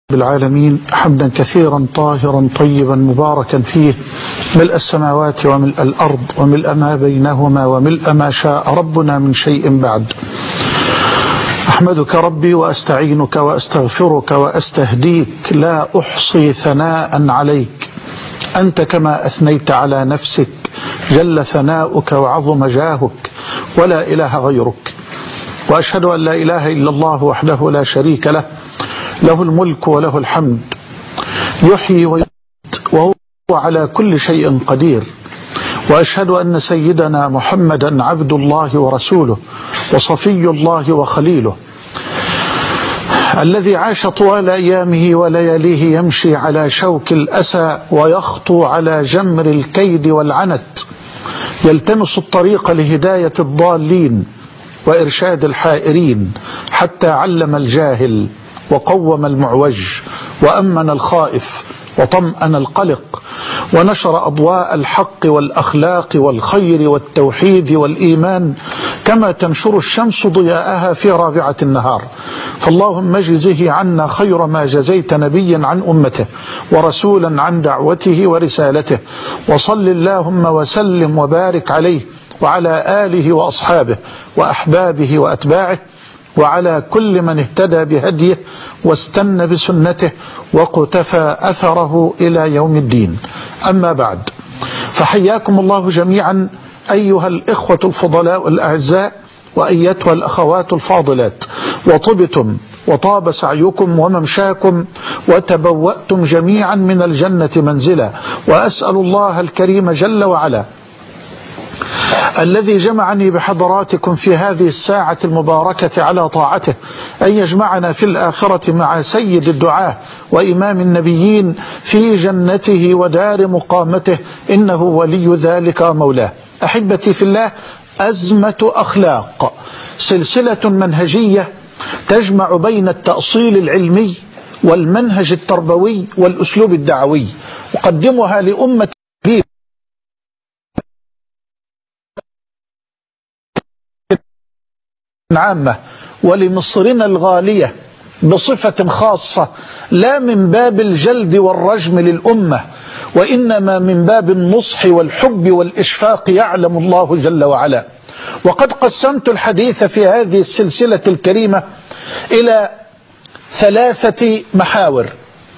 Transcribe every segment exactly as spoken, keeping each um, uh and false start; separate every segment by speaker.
Speaker 1: بالعالمين حمدا كثيرا طاهرا طيبا مباركا فيه ملء السماوات وملء الأرض وملء ما بينهما وملء ما شاء ربنا من شيء بعد. أحمدك ربي وأستعينك وأستغفرك وأستهديك، لا أحصي ثناء عليك أنت كما أثنيت على نفسك، جل ثناؤك وعظم جاهك ولا إله غيرك. وأشهد أن لا إله إلا الله وحده لا شريك له، له الملك وله الحمد، يحيي ويميت وهو على كل شيء قدير. وأشهد أن سيدنا محمدا عبد الله ورسوله وصفي الله وخليله، الذي عاش طوال أيامه ولياليه يمشي على شوك الأسى ويخطو على جمر الكيد والعنت، يلتمس الطريق لهداية الضالين وإرشاد الحائرين، حتى علم الجاهل وقوم المعوج وأمن الخائف وطمأن القلق، ونشر أضواء الحق والأخلاق والخير والتوحيد والإيمان كما تنشر الشمس ضياءها في رابعة النهار. فاللهم اجزه عنا خير ما جزيت نبيا عن أمته ورسولا عن دعوته ورسالته، وصل اللهم وسلم وبارك عليه وعلى آله وأصحابه وأحبابه وأتباعه وعلى كل من اهتدى بهديه واستنى بسنته وقتفى أثره إلى يوم الدين. أما بعد، فحياكم الله جميعا أيها الإخوة الفضلاء الأعزاء وأيتها الأخوات الفاضلات، وطبتم وطاب سعيكم وممشاكم وتبوأتم جميعا من الجنة منزلا. وأسأل الله الكريم جل وعلا الذي جمعني بحضراتكم في هذه الساعة المباركة على طاعته أن يجمعنا في الآخرة مع سيد الدعاة وإمام النبيين في جنته ودار مقامته، إنه ولي ذلك مولاه. أحبتي في الله، أزمة أخلاق، سلسلة منهجية تجمع بين التأصيل العلمي والمنهج التربوي والأسلوب الدعوي، أقدمها لأمة عامة ولمصرنا الغالية بصفة خاصة، لا من باب الجلد والرجم للأمة، وإنما من باب النصح والحب والإشفاق، يعلم الله جل وعلا. وقد قسمت الحديث في هذه السلسلة الكريمة إلى ثلاثة محاور: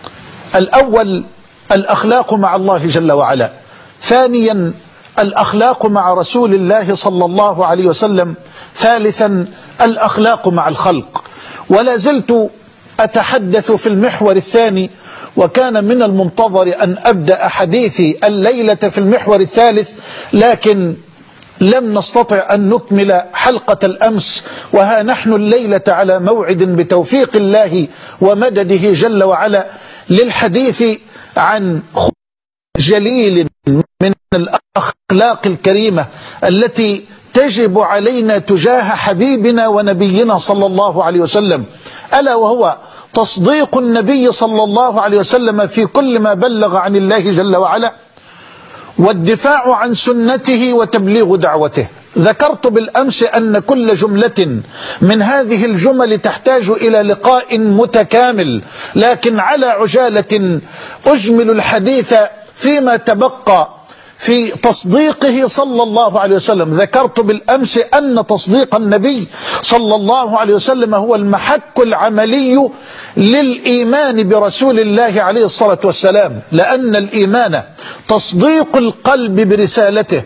Speaker 1: الأول الأخلاق مع الله جل وعلا، ثانيا الأخلاق مع رسول الله صلى الله عليه وسلم، ثالثا الأخلاق مع الخلق. ولا زلت أتحدث في المحور الثاني، وكان من المنتظر أن أبدأ حديثي الليلة في المحور الثالث، لكن لم نستطع أن نكمل حلقة الأمس، وها نحن الليلة على موعد بتوفيق الله ومدده جل وعلا للحديث عن جليل من الأخلاق الكريمة التي تجب علينا تجاه حبيبنا ونبينا صلى الله عليه وسلم، ألا وهو تصديق النبي صلى الله عليه وسلم في كل ما بلغ عن الله جل وعلا، والدفاع عن سنته وتبليغ دعوته. ذكرت بالأمس أن كل جملة من هذه الجمل تحتاج إلى لقاء متكامل، لكن على عجالة أجمل الحديث فيما تبقى في تصديقه صلى الله عليه وسلم. ذكرت بالأمس أن تصديق النبي صلى الله عليه وسلم هو المحك العملي للإيمان برسول الله عليه الصلاة والسلام، لأن الإيمان تصديق القلب برسالته،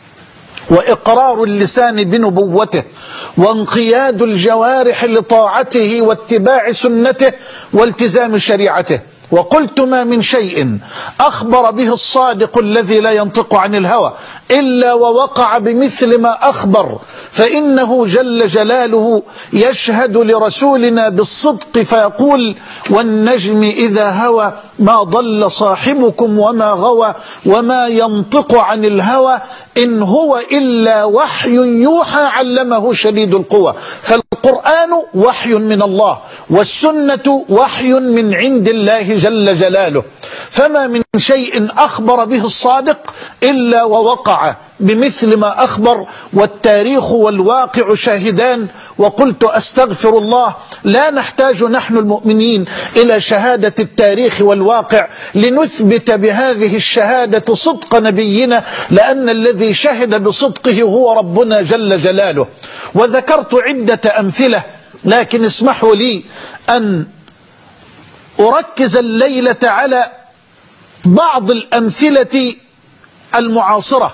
Speaker 1: وإقرار اللسان بنبوته، وانقياد الجوارح لطاعته واتباع سنته والتزام شريعته. وقلت: ما من شيء أخبر به الصادق الذي لا ينطق عن الهوى إلا ووقع بمثل ما أخبر، فإنه جل جلاله يشهد لرسولنا بالصدق فيقول: والنجم إذا هوى ما ضل صاحبكم وما غوى وما ينطق عن الهوى إن هو إلا وحي يوحى علمه شديد القوى. فالقرآن وحي من الله، والسنة وحي من عند الله جل جلاله، فما من شيء أخبر به الصادق إلا ووقع بمثل ما أخبر، والتاريخ والواقع شاهدان. وقلت أستغفر الله، لا نحتاج نحن المؤمنين إلى شهادة التاريخ والواقع لنثبت بهذه الشهادة صدق نبينا، لأن الذي شهد بصدقه هو ربنا جل جلاله. وذكرت عدة أمثلة، لكن اسمحوا لي أن أركز الليلة على بعض الأمثلة المعاصرة.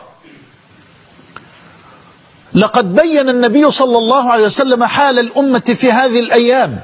Speaker 1: لقد بين النبي صلى الله عليه وسلم حال الأمة في هذه الأيام،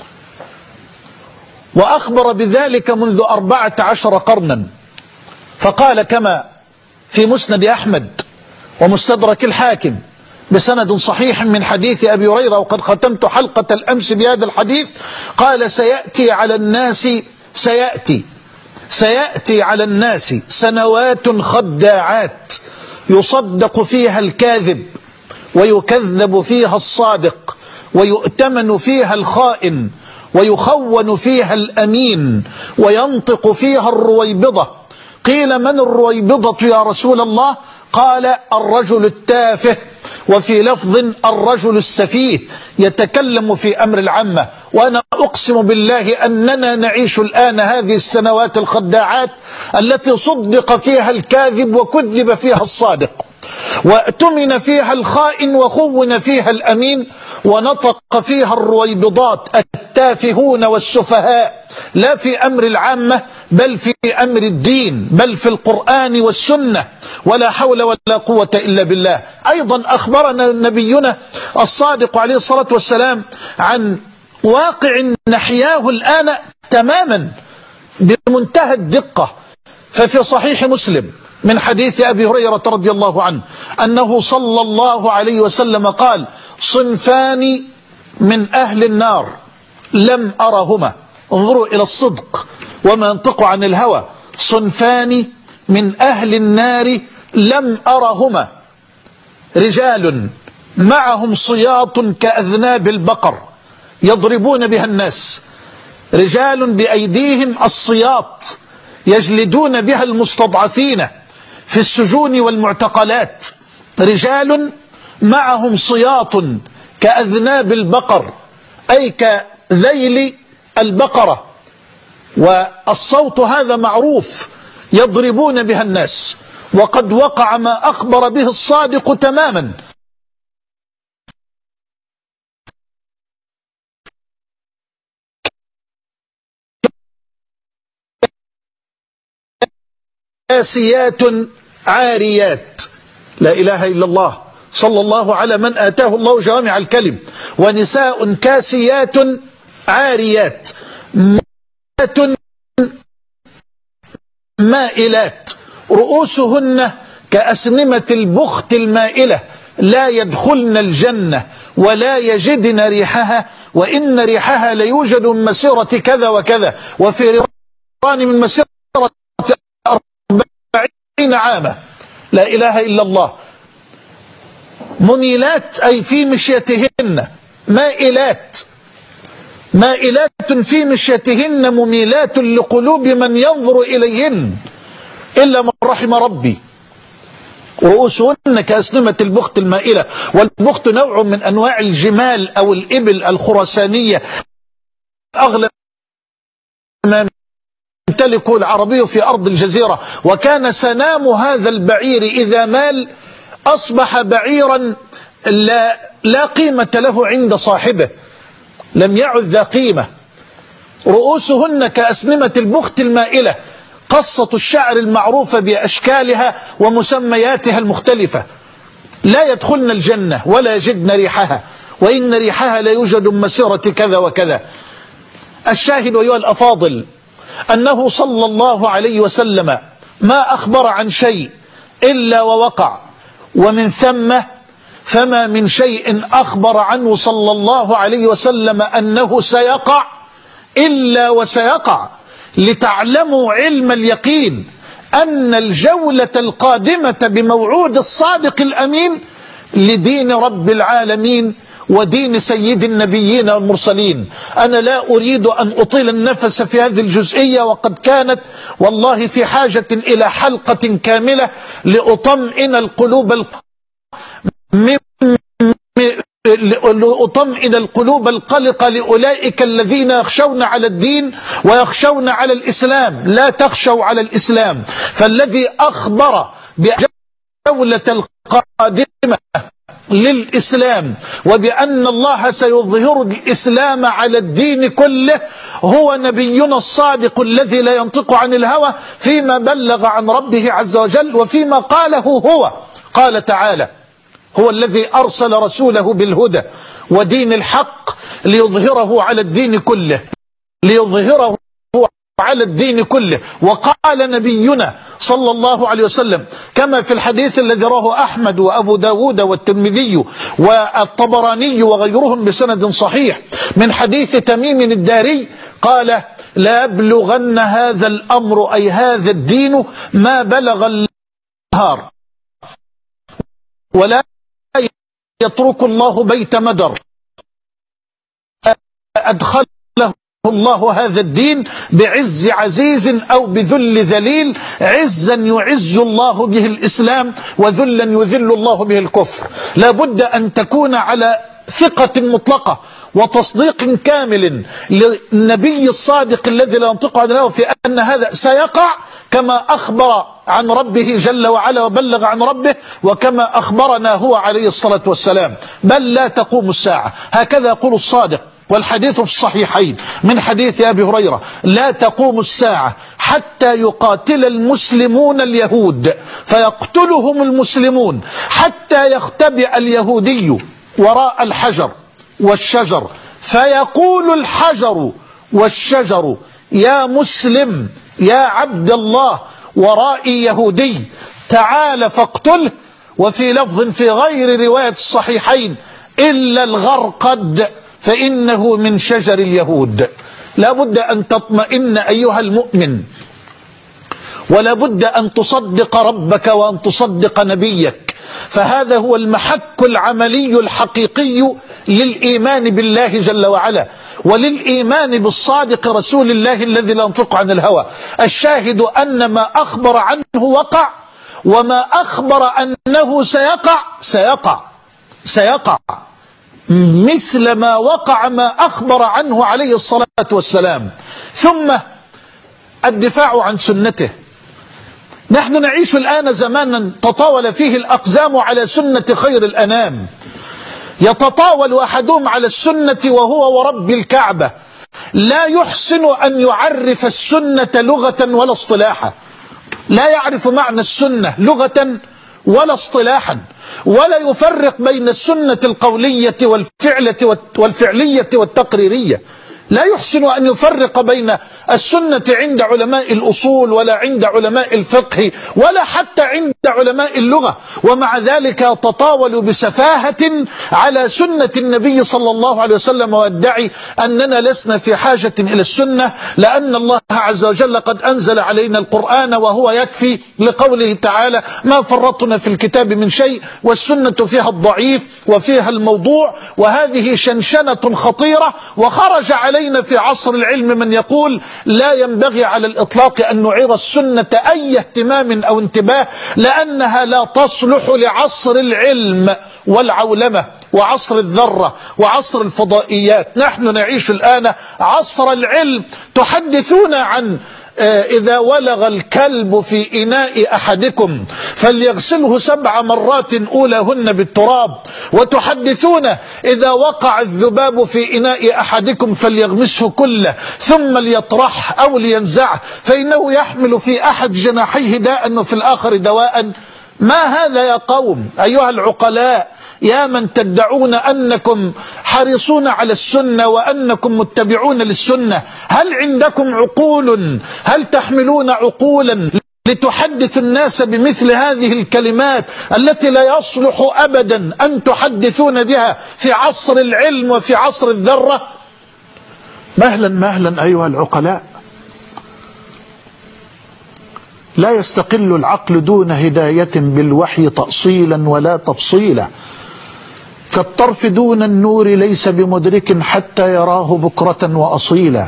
Speaker 1: وأخبر بذلك منذ أربعة عشر قرنا، فقال كما في مسند أحمد ومستدرك الحاكم بسند صحيح من حديث أبي هريرة، وقد ختمت حلقة الأمس بهذا الحديث، قال: سيأتي على الناس سيأتي سيأتي على الناس سنوات خداعات يصدق فيها الكاذب ويكذب فيها الصادق، ويؤتمن فيها الخائن، ويخون فيها الأمين، وينطق فيها الرويبضة. قيل: من الرويبضة يا رسول الله؟ قال: الرجل التافه، وفي لفظ الرجل السفيه، يتكلم في أمر العامة. وأنا أقسم بالله أننا نعيش الآن هذه السنوات الخداعات التي صدق فيها الكاذب وكذب فيها الصادق، وأتمن فيها الخائن وخون فيها الأمين، ونطق فيها الرويبضات التافهون والسفهاء، لا في أمر العامة بل في أمر الدين، بل في القرآن والسنة، ولا حول ولا قوة إلا بالله. أيضا أخبرنا نبينا الصادق عليه الصلاة والسلام عن واقع نحياه الآن تماما بمنتهى الدقة. ففي صحيح مسلم من حديث أبي هريرة رضي الله عنه أنه صلى الله عليه وسلم قال: صنفان من أهل النار لم أرهما. انظروا إلى الصدق وما ينطق عن الهوى. صنفان من أهل النار لم أرهما: رجال معهم صياط كأذناب البقر يضربون بها الناس، رجال بأيديهم الصياط يجلدون بها المستضعفين في السجون والمعتقلات، رجال معهم صياط كأذناب البقر، أي كذيل البقرة، والصوت هذا معروف، يضربون بها الناس. وقد وقع ما أخبر به الصادق تماما. كاسيات عاريات، لا إله إلا الله، صلى الله على من آتاه الله جوامع الكلم. ونساء كاسيات عاريات مائلات رؤوسهن كأسنمة البخت المائلة، لا يدخلن الجنة ولا يجدن ريحها، وإن ريحها ليوجد من مسيرة كذا وكذا، وفي ريحان من مسيرة أربعين عاما. لا إله إلا الله. منيلات أي في مشيتهن، مائلات مائلات في مشيتهن، مميلات لقلوب من ينظر إليهن إلا من رحم ربي. رؤوسهن كأسنمة البخت المائلة. والبخت نوع من أنواع الجمال أو الإبل الخرسانية، أغلب ما يمتلكه العربي في أرض الجزيرة. وكان سنام هذا البعير إذا مال أصبح بعيرا لا, لا قيمة له عند صاحبه، لم يعد ذا قيمة. رؤوسهن كأسنمة البخت المائلة، قصة الشعر المعروفة بأشكالها ومسمياتها المختلفة، لا يدخلن الجنة ولا يجدن ريحها، وإن ريحها لا يوجد من مسيرة كذا وكذا. الشاهد أيها الأفاضل أنه صلى الله عليه وسلم ما أخبر عن شيء إلا ووقع، ومن ثم فما من شيء أخبر عنه صلى الله عليه وسلم أنه سيقع إلا وسيقع، لتعلموا علم اليقين أن الجولة القادمة بموعود الصادق الأمين لدين رب العالمين ودين سيد النبيين والمرسلين. أنا لا أريد أن أطيل النفس في هذه الجزئية، وقد كانت والله في حاجة إلى حلقة كاملة لأطمئن القلوب لأطمئن القلوب القلقة لأولئك الذين يخشون على الدين ويخشون على الإسلام. لا تخشوا على الإسلام، فالذي أخبر بجولة القادمة للإسلام وبأن الله سيظهر الإسلام على الدين كله هو نبينا الصادق الذي لا ينطق عن الهوى فيما بلغ عن ربه عز وجل وفيما قاله هو. قال تعالى: هو الذي أرسل رسوله بالهدى ودين الحق ليظهره على الدين كله ليظهره على الدين كله. وقال نبينا صلى الله عليه وسلم كما في الحديث الذي رواه أحمد وأبو داود والترمذي والطبراني وغيرهم بسند صحيح من حديث تميم الداري قال: لا يبلغن هذا الأمر أي هذا الدين ما بلغ النهار ولا يترك الله بيت مدر أدخله الله هذا الدين بعز عزيز أو بذل ذليل، عزا يعز الله به الإسلام وذلا يذل الله به الكفر. لا بد أن تكون على ثقة مطلقة وتصديق كامل للنبي الصادق الذي لا ينطق عن الهوى في أن هذا سيقع كما أخبر عن ربه جل وعلا وبلغ عن ربه، وكما أخبرنا هو عليه الصلاة والسلام. بل لا تقوم الساعة، هكذا يقول الصادق، والحديث في الصحيحين من حديث أبي هريرة: لا تقوم الساعة حتى يقاتل المسلمون اليهود فيقتلهم المسلمون حتى يختبئ اليهودي وراء الحجر والشجر فيقول الحجر والشجر: يا مسلم يا عبد الله، ورائي يهودي تعال فاقتله. وفي لفظ في غير رواية الصحيحين: إلا الغرقد فإنه من شجر اليهود. لا بد أن تطمئن أيها المؤمن، ولا بد أن تصدق ربك وأن تصدق نبيك، فهذا هو المحك العملي الحقيقي للإيمان بالله جل وعلا وللإيمان بالصادق رسول الله الذي لا ينطق عن الهوى. الشاهد أن ما أخبر عنه وقع، وما أخبر أنه سيقع سيقع سيقع مثل ما وقع ما أخبر عنه عليه الصلاة والسلام. ثم الدفاع عن سنته. نحن نعيش الآن زمانا تطاول فيه الأقزام على سنة خير الأنام. يتطاول أحدهم على السنة وهو ورب الكعبة لا يحسن أن يعرف السنة لغة ولا اصطلاحا، لا يعرف معنى السنة لغة ولا اصطلاحا، ولا يفرق بين السنة القولية والفعلة والفعلية والتقريرية. لا يحسن أن يفرق بين السنة عند علماء الأصول ولا عند علماء الفقه ولا حتى عند علماء اللغة، ومع ذلك تطاول بسفاهة على سنة النبي صلى الله عليه وسلم ويدعي أننا لسنا في حاجة إلى السنة لأن الله عز وجل قد أنزل علينا القرآن وهو يكفي، لقوله تعالى: ما فرطنا في الكتاب من شيء، والسنة فيها الضعيف وفيها الموضوع. وهذه شنشنة خطيرة، وخرج علينا في عصر العلم من يقول لا ينبغي على الإطلاق أن نعير السنة أي اهتمام أو انتباه، لأنها لا تصلح لعصر العلم والعولمة وعصر الذرة وعصر الفضائيات. نحن نعيش الآن عصر العلم. تحدثون عن إذا ولغ الكلب في إناء أحدكم فليغسله سبع مرات أولهن بالتراب، وتحدثون إذا وقع الذباب في إناء أحدكم فليغمسه كله ثم ليطرح أو لينزعه فإنه يحمل في أحد جناحيه داء وفي الآخر دواء. ما هذا يا قوم أيها العقلاء، يا من تدعون أنكم حريصون على السنة وأنكم متبعون للسنة؟ هل عندكم عقول؟ هل تحملون عقولا لتحدث الناس بمثل هذه الكلمات التي لا يصلح أبدا أن تحدثون بها في عصر العلم وفي عصر الذرة؟ مهلا مهلا أيها العقلاء. لا يستقل العقل دون هداية بالوحي تأصيلا ولا تفصيلا، كالطرف دون النور ليس بمدرك حتى يراه بكرة وأصيلا.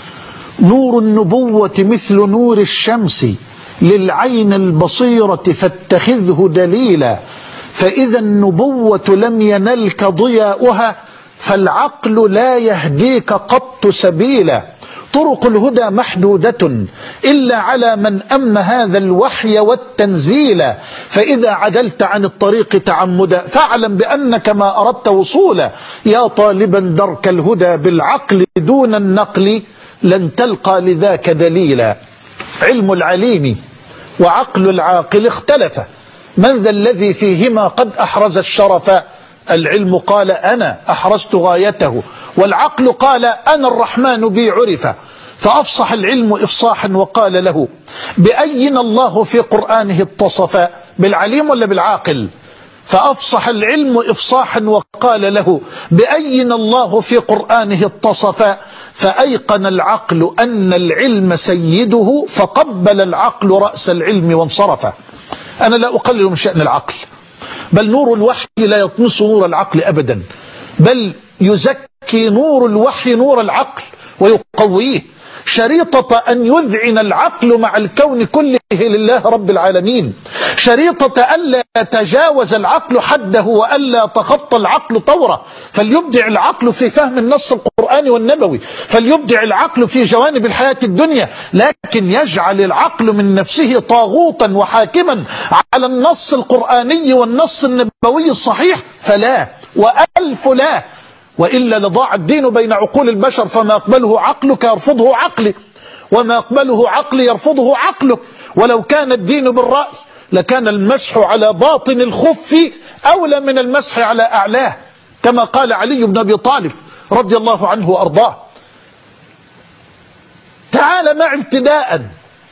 Speaker 1: نور النبوة مثل نور الشمس للعين البصيرة فاتخذه دليلا. فإذا النبوة لم ينلك ضياؤها فالعقل لا يهديك قط سبيلا. طرق الهدى محدودة إلا على من أم هذا الوحي والتنزيل. فإذا عدلت عن الطريق تعمدا فاعلم بأنك ما أردت وصولا. يا طالبا درك الهدى بالعقل دون النقل لن تلقى لذاك دليلا. علم العليم وعقل العاقل اختلفا، من ذا الذي فيهما قد أحرز الشرف؟ العلم قال أنا أحرزت غايته، والعقل قال أنا الرحمن بي عرف. فأفصح العلم إفصاحا وقال له بأين الله في قرآنه اتصف؟ بالعليم ولا بالعاقل؟ فأفصح العلم إفصاحا وقال له بأين الله في قرآنه اتصف. فأيقن العقل أن العلم سيده فقبل العقل رأس العلم وانصرف. أنا لا أقلل من شأن العقل، بل نور الوحي لا يطمس نور العقل أبدا، بل يزكي نور الوحي نور العقل ويقويه. شريطة أن يذعن العقل مع الكون كله لله رب العالمين، شريطة ألا يتجاوز العقل حده وألا تخطى العقل طوره. فليبدع العقل في فهم النص القرآني والنبوي، فليبدع العقل في جوانب الحياة الدنيا، لكن يجعل العقل من نفسه طاغوتا وحاكما على النص القرآني والنص النبوي الصحيح فلا، وألف لا، وإلا لضاع الدين بين عقول البشر. فما يقبله عقلك يرفضه عقلي، وما يقبله عقلي يرفضه عقلك. ولو كان الدين بالرأي لكان المسح على باطن الخف أولى من المسح على أعلاه، كما قال علي بن أبي طالب رضي الله عنه وأرضاه. تعال معي ابتداء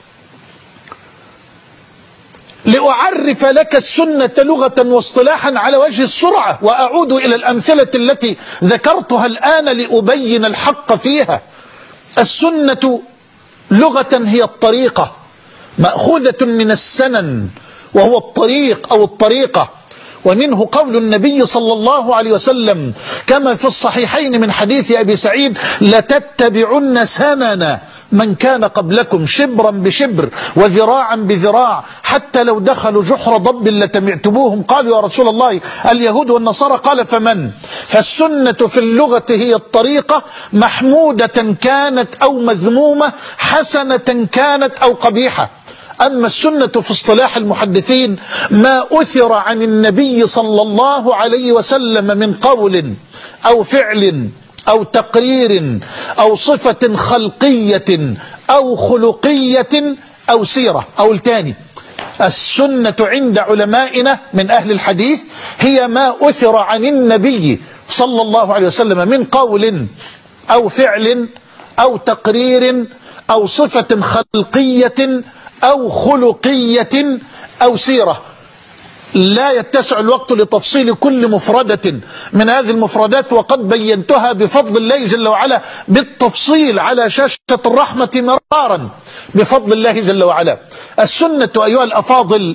Speaker 1: لأعرف لك السنة لغة واصطلاحا على وجه السرعة، وأعود إلى الأمثلة التي ذكرتها الآن لأبين الحق فيها. السنة لغة هي الطريقة، مأخوذة من السنن وهو الطريق أو الطريقة، ومنه قول النبي صلى الله عليه وسلم كما في الصحيحين من حديث أبي سعيد لتتبعن سنن من كان قبلكم شبرا بشبر وذراعا بذراع حتى لو دخلوا جحر ضب لتبعتموهم. قالوا يا رسول الله اليهود والنصارى، قال فمن؟ فالسنة في اللغة هي الطريقة، محمودة كانت أو مذمومة، حسنة كانت أو قبيحة. أما السنة في اصطلاح المحدثين ما أثر عن النبي صلى الله عليه وسلم من قول أو فعل أو تقرير أو صفة خلقية أو خلقية أو سيرة. أو الثاني، السنة عند علمائنا من أهل الحديث هي ما أثر عن النبي صلى الله عليه وسلم من قول أو فعل أو تقرير أو صفة خلقية أو خلقية أو سيرة. لا يتسع الوقت لتفصيل كل مفردة من هذه المفردات، وقد بينتها بفضل الله جل وعلا بالتفصيل على شاشة الرحمة مرارا بفضل الله جل وعلا. السنة أيها الأفاضل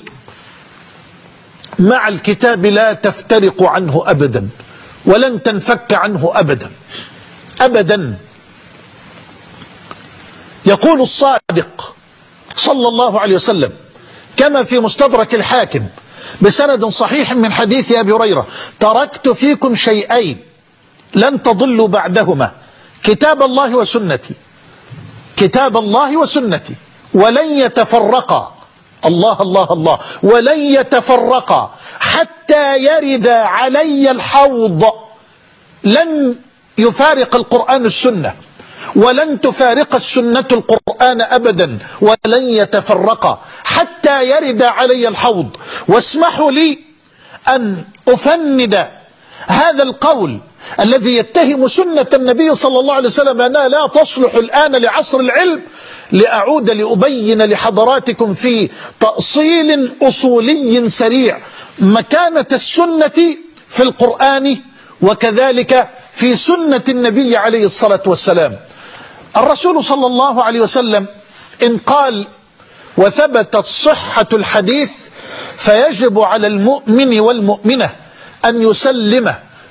Speaker 1: مع الكتاب لا تفترق عنه أبدا، ولن تنفك عنه أبدا أبدا. يقول الصادق صلى الله عليه وسلم كما في مستدرك الحاكم بسند صحيح من حديث أبي هريرة: تركت فيكم شيئين لن تضلوا بعدهما، كتاب الله وسنتي، كتاب الله وسنتي، ولن يتفرقا، الله الله الله، ولن يتفرقا حتى يرد علي الحوض. لن يفارق القرآن السنة، ولن تفارق السنة القرآن أبدا، ولن يتفرقا حتى يرد علي الحوض. واسمحوا لي أن أفند هذا القول الذي يتهم سنة النبي صلى الله عليه وسلم أنها لا تصلح الآن لعصر العلم، لأعود لأبين لحضراتكم في تأصيل أصولي سريع مكانة السنة في القرآن وكذلك في سنة النبي عليه الصلاة والسلام. الرسول صلى الله عليه وسلم إن قال وثبتت صحة الحديث فيجب على المؤمن والمؤمنة أن يسلم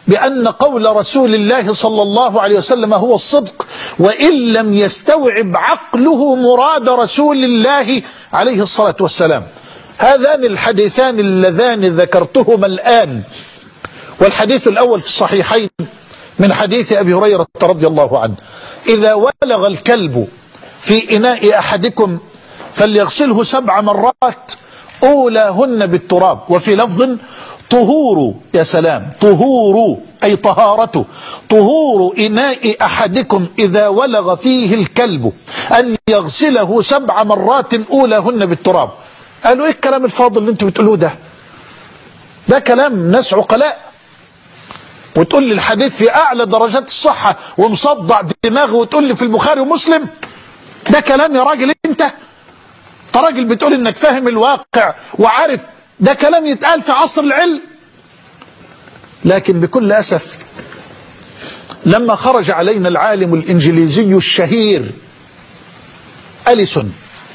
Speaker 1: بأن قول رسول الله صلى الله عليه وسلم هو الصدق، وإن لم يستوعب عقله مراد رسول الله عليه الصلاة والسلام. هذان الحديثان اللذان ذكرتهما الآن، والحديث الأول في الصحيحين من حديث أبي هريرة رضي الله عنه: إذا ولغ الكلب في إناء أحدكم فليغسله سبع مرات أولاهن بالتراب، وفي لفظ طهور، يا سلام، طهور أي طهارته، طهور إناء أحدكم إذا ولغ فيه الكلب أن يغسله سبع مرات أولاهن بالتراب. قالوا إيه الكلام الفاضل اللي انتوا بتقولوه ده؟ ده كلام ناس عقلاء، وتقول لي الحديث في أعلى درجات الصحة ومصدع دماغي وتقول لي في البخاري ومسلم؟ ده كلام يا راجل انت؟ انت راجل بتقول انك فاهم الواقع وعارف ده كلام يتقال في عصر العلم. لكن بكل أسف لما خرج علينا العالم الإنجليزي الشهير أليسون،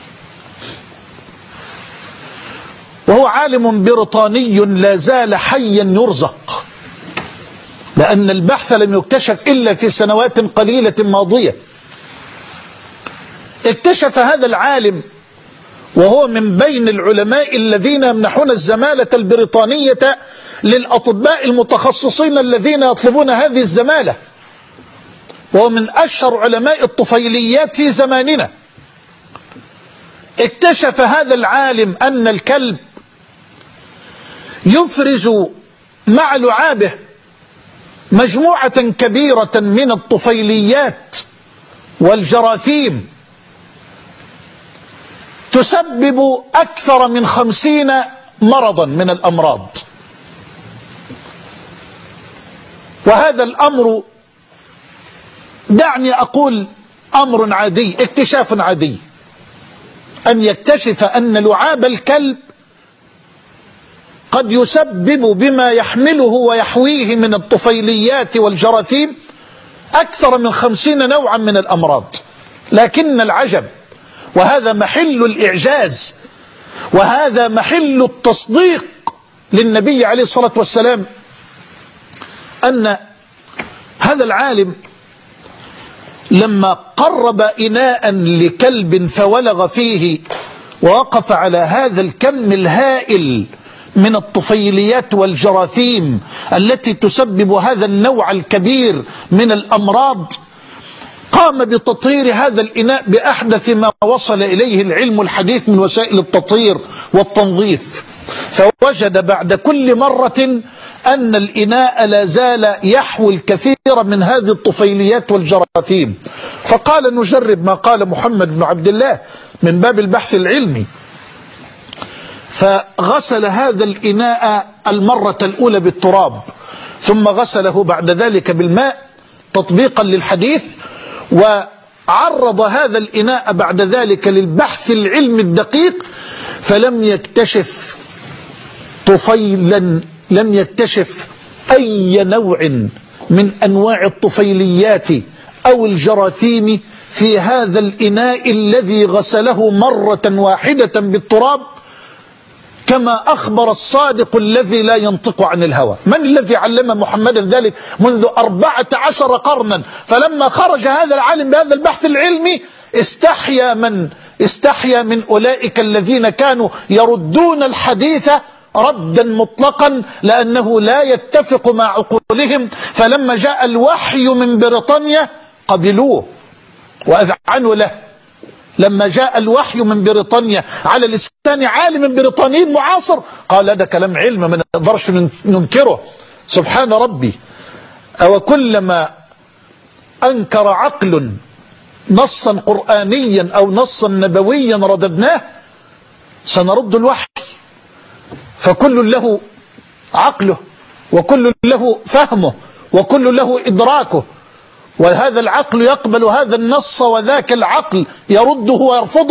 Speaker 1: وهو عالم بريطاني لا زال حيا يرزق، لأن البحث لم يكتشف إلا في سنوات قليلة ماضية. اكتشف هذا العالم وهو من بين العلماء الذين يمنحون الزمالة البريطانية للأطباء المتخصصين الذين يطلبون هذه الزمالة، وهو من أشهر علماء الطفيليات في زماننا. اكتشف هذا العالم أن الكلب يفرز مع لعابه مجموعة كبيرة من الطفيليات والجراثيم تسبب أكثر من خمسين مرضا من الأمراض. وهذا الأمر دعني أقول أمر عادي، اكتشاف عادي، أن يكتشف أن لعاب الكلب قد يسبب بما يحمله ويحويه من الطفيليات والجراثيم أكثر من خمسين نوعا من الأمراض. لكن العجب، وهذا محل الإعجاز وهذا محل التصديق للنبي عليه الصلاة والسلام، أن هذا العالم لما قرب إناء لكلب فولغ فيه ووقف على هذا الكم الهائل من الطفيليات والجراثيم التي تسبب هذا النوع الكبير من الأمراض، قام بتطهير هذا الإناء بأحدث ما وصل إليه العلم الحديث من وسائل التطهير والتنظيف، فوجد بعد كل مرة أن الإناء لا زال يحوي الكثير من هذه الطفيليات والجراثيم. فقال نجرب ما قال محمد بن عبد الله من باب البحث العلمي، فغسل هذا الإناء المرة الأولى بالتراب، ثم غسله بعد ذلك بالماء تطبيقا للحديث، وعرض هذا الإناء بعد ذلك للبحث العلمي الدقيق، فلم يكتشف طفيلا، لم يكتشف أي نوع من أنواع الطفيليات أو الجراثيم في هذا الإناء الذي غسله مرة واحدة بالتراب، كما أخبر الصادق الذي لا ينطق عن الهوى. من الذي علم محمدا ذلك منذ أربعة عشر قرنا؟ فلما خرج هذا العالم بهذا البحث العلمي استحيا من استحيا من أولئك الذين كانوا يردون الحديث ردا مطلقا لأنه لا يتفق مع عقولهم. فلما جاء الوحي من بريطانيا قبلوه وأذعنوا له. لما جاء الوحي من بريطانيا على لسان عالم بريطاني معاصر قال ده كلام علم ما نقدرش ننكره. سبحان ربي، أو كلما أنكر عقل نصا قرآنيا أو نصا نبويا رددناه، سنرد الوحي، فكل له عقله وكل له فهمه وكل له إدراكه، وهذا العقل يقبل هذا النص وذاك العقل يرده ويرفضه،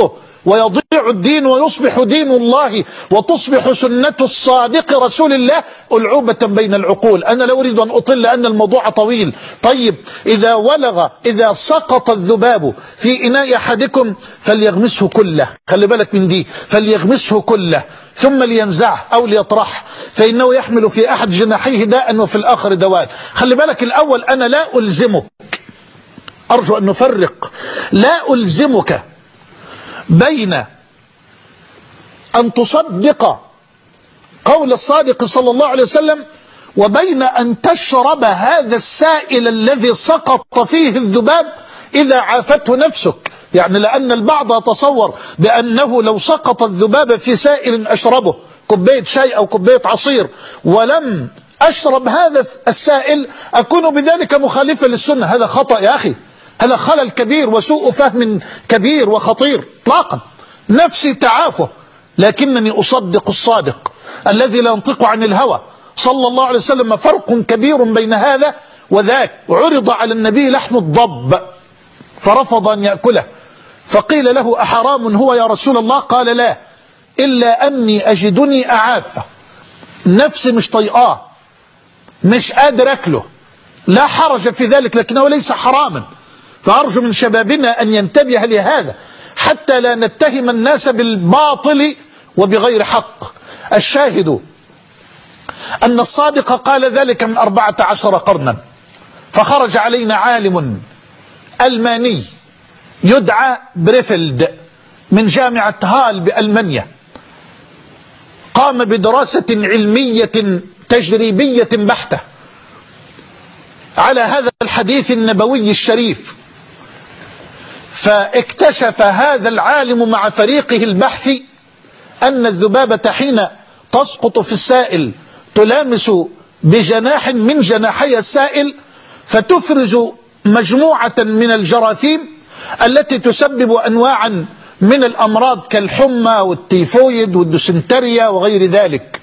Speaker 1: ويضيع الدين ويصبح دين الله وتصبح سنة الصادق رسول الله ألعوبة بين العقول. أنا لا أريد أن أطل لأن الموضوع طويل. طيب، إذا ولغ إذا سقط الذباب في إناء أحدكم فليغمسه كله، خلي بالك من دي، فليغمسه كله ثم لينزعه أو ليطرحه فإنه يحمل في أحد جناحيه داء وفي الآخر دواء. خلي بالك الأول، أنا لا ألزمك، أرجو أن نفرق، لا ألزمك بين أن تصدق قول الصادق صلى الله عليه وسلم وبين أن تشرب هذا السائل الذي سقط فيه الذباب إذا عافته نفسك. يعني لأن البعض يتصور بأنه لو سقط الذباب في سائل أشربه، كوباية شاي أو كوباية عصير، ولم أشرب هذا السائل أكون بذلك مخالفا للسنة. هذا خطأ يا أخي، هذا خلل كبير وسوء فهم كبير وخطير اطلاقا. نفسي تعافه، لكنني أصدق الصادق الذي لا ينطق عن الهوى صلى الله عليه وسلم. فرق كبير بين هذا وذاك. عرض على النبي لحم الضب فرفض أن يأكله، فقيل له أحرام هو يا رسول الله؟ قال لا، إلا أني أجدني أعافه، نفسي مش طيئاه، مش قادر أكله، لا حرج في ذلك لكنه ليس حراما. فأرجو من شبابنا أن ينتبه لهذا حتى لا نتهم الناس بالباطل وبغير حق. الشاهد أن الصادق قال ذلك من أربعة عشر قرنا، فخرج علينا عالم ألماني يدعى بريفلد من جامعة هال بألمانيا، قام بدراسة علمية تجريبية بحتة على هذا الحديث النبوي الشريف. فاكتشف هذا العالم مع فريقه البحثي أن الذبابة حين تسقط في السائل تلامس بجناح من جناحي السائل فتفرز مجموعة من الجراثيم التي تسبب أنواعا من الأمراض كالحمى والتيفويد والديسنتريا وغير ذلك.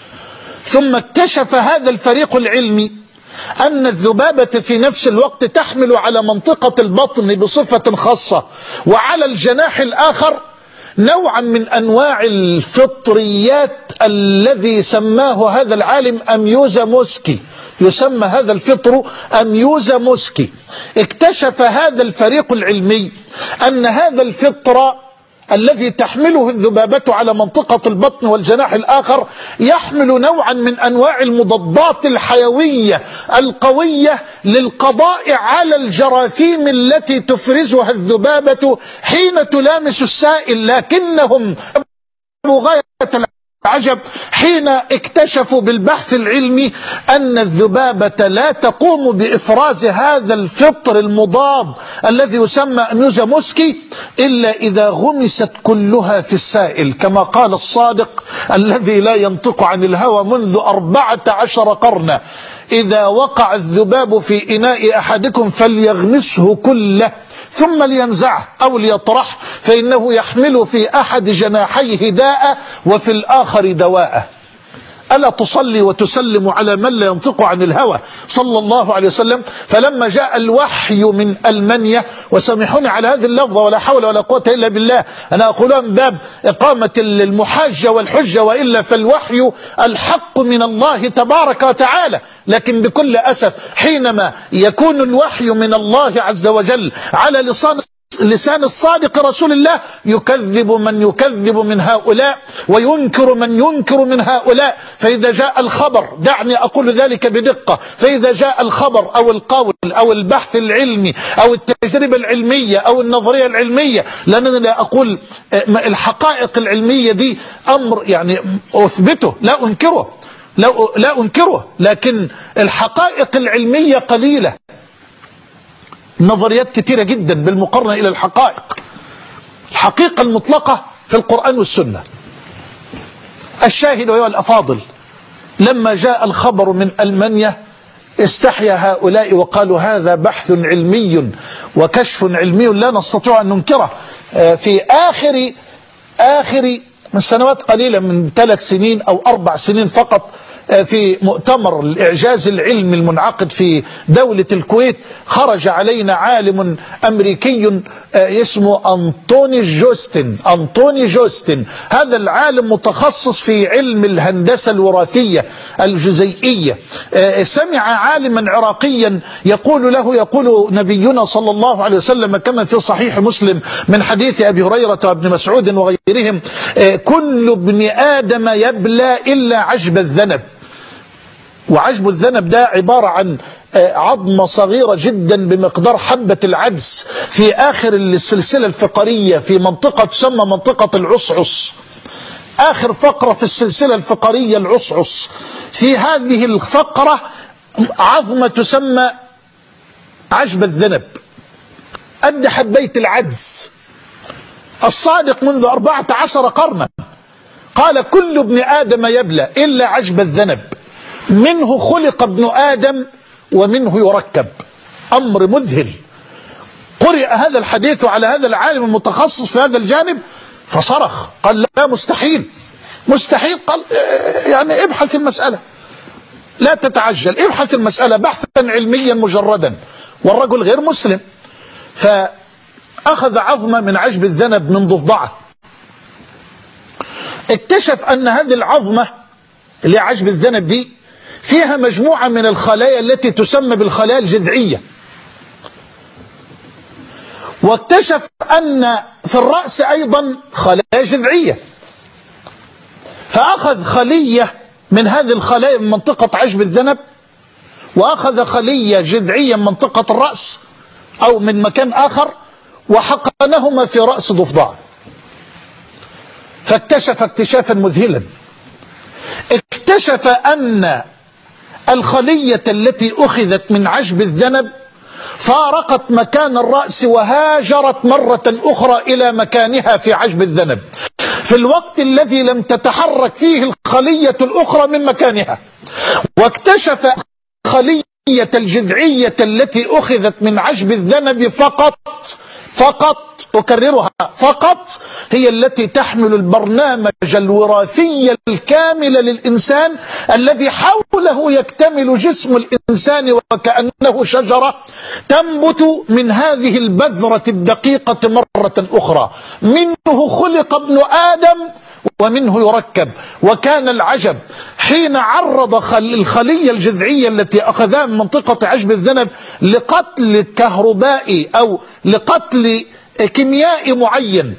Speaker 1: ثم اكتشف هذا الفريق العلمي أن الذبابة في نفس الوقت تحمل على منطقة البطن بصفة خاصة وعلى الجناح الآخر نوعا من أنواع الفطريات الذي سماه هذا العالم أميوزا موسكي، يسمى هذا الفطر أميوزا موسكي. اكتشف هذا الفريق العلمي أن هذا الفطر الذي تحمله الذبابة على منطقة البطن والجناح الآخر يحمل نوعا من أنواع المضادات الحيوية القوية للقضاء على الجراثيم التي تفرزها الذبابة حين تلامس السائل. لكنهم غاية العجب حين اكتشفوا بالبحث العلمي أن الذبابة لا تقوم بإفراز هذا الفطر المضاد الذي يسمى أميوزا موسكي إلا إذا غمست كلها في السائل، كما قال الصادق الذي لا ينطق عن الهوى منذ أربعة عشر قرنا: إذا وقع الذباب في إناء أحدكم فليغمسه كله ثم لينزعه أو ليطرحه فإنه يحمل في أحد جناحيه داء وفي الآخر دواء. ألا تصلي وتسلم على من لا ينطق عن الهوى صلى الله عليه وسلم؟ فلما جاء الوحي من ألمانيا، وسامحوني على هذه اللفظة ولا حول ولا قوة إلا بالله، أنا أقولها من باب إقامة المحاجة والحجة، وإلا فالوحي الحق من الله تبارك وتعالى. لكن بكل أسف حينما يكون الوحي من الله عز وجل على لسان لسان الصادق رسول الله يكذب من يكذب من هؤلاء وينكر من ينكر من هؤلاء. فإذا جاء الخبر، دعني أقول ذلك بدقة، فإذا جاء الخبر أو القول أو البحث العلمي أو التجربة العلمية أو النظرية العلمية، لأنني لا أقول الحقائق العلمية دي أمر يعني أثبته لا أنكره لا, لا أنكره لكن الحقائق العلمية قليلة، نظريات كثيرة جدا بالمقارنة إلى الحقائق. الحقيقة المطلقة في القرآن والسنة. الشاهد أيها الأفاضل، لما جاء الخبر من ألمانيا استحيا هؤلاء وقالوا هذا بحث علمي وكشف علمي لا نستطيع أن ننكره. في آخر آخر من سنوات قليلة، من ثلاث سنين أو أربع سنين فقط، في مؤتمر الإعجاز العلمي المنعقد في دولة الكويت، خرج علينا عالم أمريكي اسمه أنطوني جوستن. أنطوني جوستن هذا العالم متخصص في علم الهندسة الوراثية الجزيئية. سمع عالما عراقيا يقول له، يقول نبينا صلى الله عليه وسلم كما في صحيح مسلم من حديث أبي هريرة وابن مسعود وغيرهم: كل ابن آدم يبلى إلا عجب الذنب. وعجب الذنب ده عبارة عن عظمة صغيرة جدا بمقدار حبة العدس في آخر السلسلة الفقرية في منطقة تسمى منطقة العصعص، آخر فقرة في السلسلة الفقرية العصعص. في هذه الفقرة عظمة تسمى عجب الذنب، قد حبيت العدس. الصادق منذ أربعة عشر قرنا قال: كل ابن آدم يبلى إلا عجب الذنب، منه خلق ابن آدم ومنه يركب. أمر مذهل. قرئ هذا الحديث على هذا العالم المتخصص في هذا الجانب فصرخ، قال: لا، مستحيل مستحيل. قال: يعني ابحث المسألة، لا تتعجل، ابحث المسألة بحثا علميا مجردا. والرجل غير مسلم، فأخذ عظمة من عجب الذنب من ضفدعة. اكتشف أن هذه العظمة اللي عجب الذنب دي فيها مجموعة من الخلايا التي تسمى بالخلايا الجذعية. واكتشف أن في الرأس أيضا خلايا جذعية، فأخذ خلية من هذه الخلايا من منطقة عجب الذنب، وأخذ خلية جذعية من منطقة الرأس أو من مكان آخر، وحقنهما في رأس ضفدع. فاكتشف اكتشافا مذهلا، اكتشف أن الخلية التي أخذت من عجب الذنب فارقت مكان الرأس وهاجرت مرة أخرى إلى مكانها في عجب الذنب في الوقت الذي لم تتحرك فيه الخلية الأخرى من مكانها. واكتشف خلية الجذعية التي أخذت من عجب الذنب فقط فقط أكررها فقط هي التي تحمل البرنامج الوراثي الكامل للإنسان الذي حوله يكتمل جسم الإنسان وكأنه شجرة تنبت من هذه البذرة الدقيقة مرة أخرى. منه خلق ابن آدم ومنه يركب. وكان العجب حين عرض الخلية الجذعية التي أخذها من منطقة عجب الذنب لقتل كهربائي أو لقتل كيميائي معين،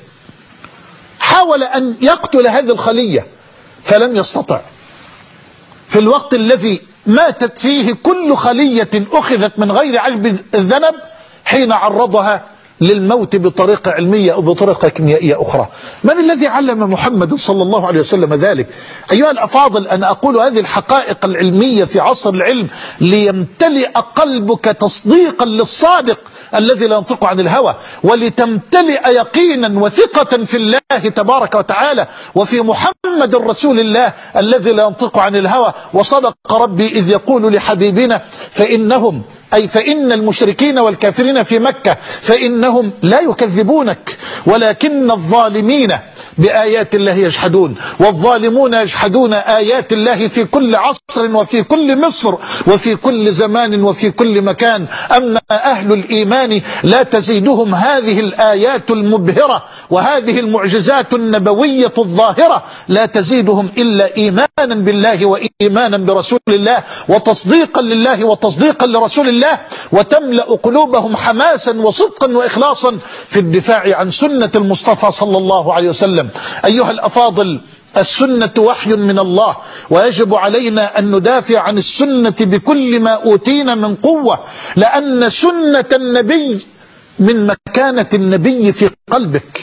Speaker 1: حاول أن يقتل هذه الخلية فلم يستطع. في الوقت الذي ماتت فيه كل خلية أخذت من غير عجب الذنب حين عرضها للموت بطريقة علمية أو بطريقة كيميائية أخرى. من الذي علم محمد صلى الله عليه وسلم ذلك؟ أيها الأفاضل، أنا أقول هذه الحقائق العلمية في عصر العلم ليمتلئ قلبك تصديقا للصادق الذي لا ينطق عن الهوى، ولتمتلئ يقينا وثقة في الله تبارك وتعالى وفي محمد رسول الله الذي لا ينطق عن الهوى. وصدق ربي إذ يقول لحبيبنا: فإنهم أي فإن المشركين والكافرين في مكة فإنهم لا يكذبونك ولكن الظالمين بآيات الله يجحدون، والظالمون يجحدون آيات الله في كل عصر وفي كل مصر وفي كل زمان وفي كل مكان. أما أهل الإيمان لا تزيدهم هذه الآيات المبهرة وهذه المعجزات النبوية الظاهرة لا تزيدهم إلا إيمانا بالله وإيمانا برسول الله وتصديقا لله وتصديقا لرسول الله، وتملأ قلوبهم حماسا وصدقا وإخلاصا في الدفاع عن سنة المصطفى صلى الله عليه وسلم. أيها الأفاضل، السنة وحي من الله، ويجب علينا أن ندافع عن السنة بكل ما أوتينا من قوة، لأن سنة النبي من مكانة النبي في قلبك.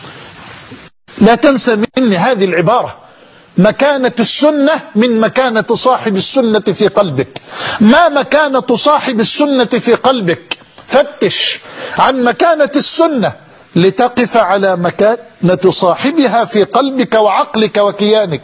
Speaker 1: لا تنسى مني هذه العبارة: مكانة السنة من مكانة صاحب السنة في قلبك. ما مكانة صاحب السنة في قلبك؟ فتش عن مكانة السنة لتقف على مكانة صاحبها في قلبك وعقلك وكيانك.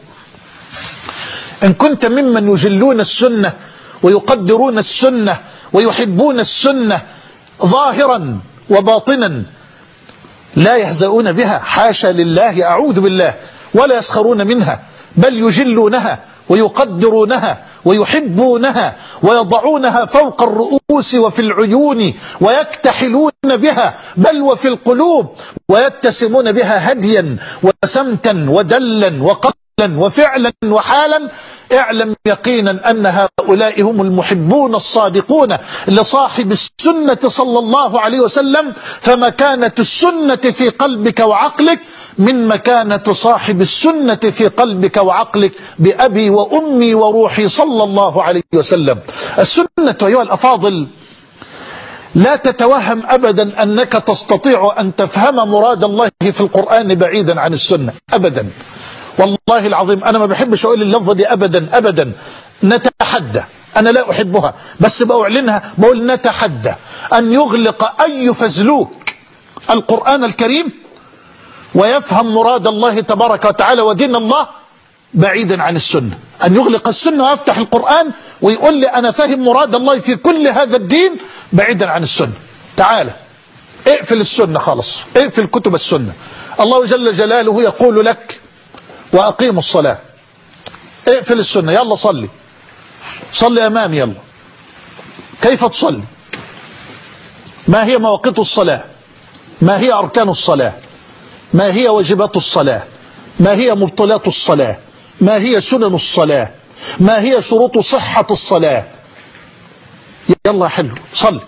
Speaker 1: إن كنت ممن يجلون السنة ويقدرون السنة ويحبون السنة ظاهرا وباطنا، لا يهزؤون بها، حاشا لله، أعوذ بالله، ولا يسخرون منها، بل يجلونها ويقدرونها ويحبونها ويضعونها فوق الرؤوس وفي العيون ويكتحلون بها بل وفي القلوب ويتسمون بها هديا وسمتا ودلا وقلا وفعلا وحالا، اعلم يقينا أن هؤلاء هم المحبون الصادقون لصاحب السنة صلى الله عليه وسلم. فمكانة السنة في قلبك وعقلك من مكانة صاحب السنة في قلبك وعقلك بأبي وأمي وروحي صلى الله عليه وسلم. السنة أيها الأفاضل لا تتوهم أبدا أنك تستطيع أن تفهم مراد الله في القرآن بعيدا عن السنة أبدا، والله العظيم أنا ما بحبش أقول اللفظة دي أبدا أبدا. نتحدى، أنا لا أحبها بس بأعلنها، بقول نتحدى أن يغلق أي فزلوك القرآن الكريم ويفهم مراد الله تبارك وتعالى ودين الله بعيدا عن السنة. أن يغلق السنة ويفتح القرآن ويقول لي أنا فاهم مراد الله في كل هذا الدين بعيدا عن السنة. تعالى اقفل السنة خالص، اقفل كتب السنة. الله جل جلاله يقول لك وأقيموا الصلاة، اقفل السنة، يلا صلي صلي أمامي، يلا كيف تصلي؟ ما هي مواقيت الصلاة؟ ما هي أركان الصلاة؟ ما هي واجبات الصلاة؟ ما هي مبطلات الصلاة؟ ما هي سنن الصلاة؟ ما هي شروط صحة الصلاة؟ يلا حلو صلي.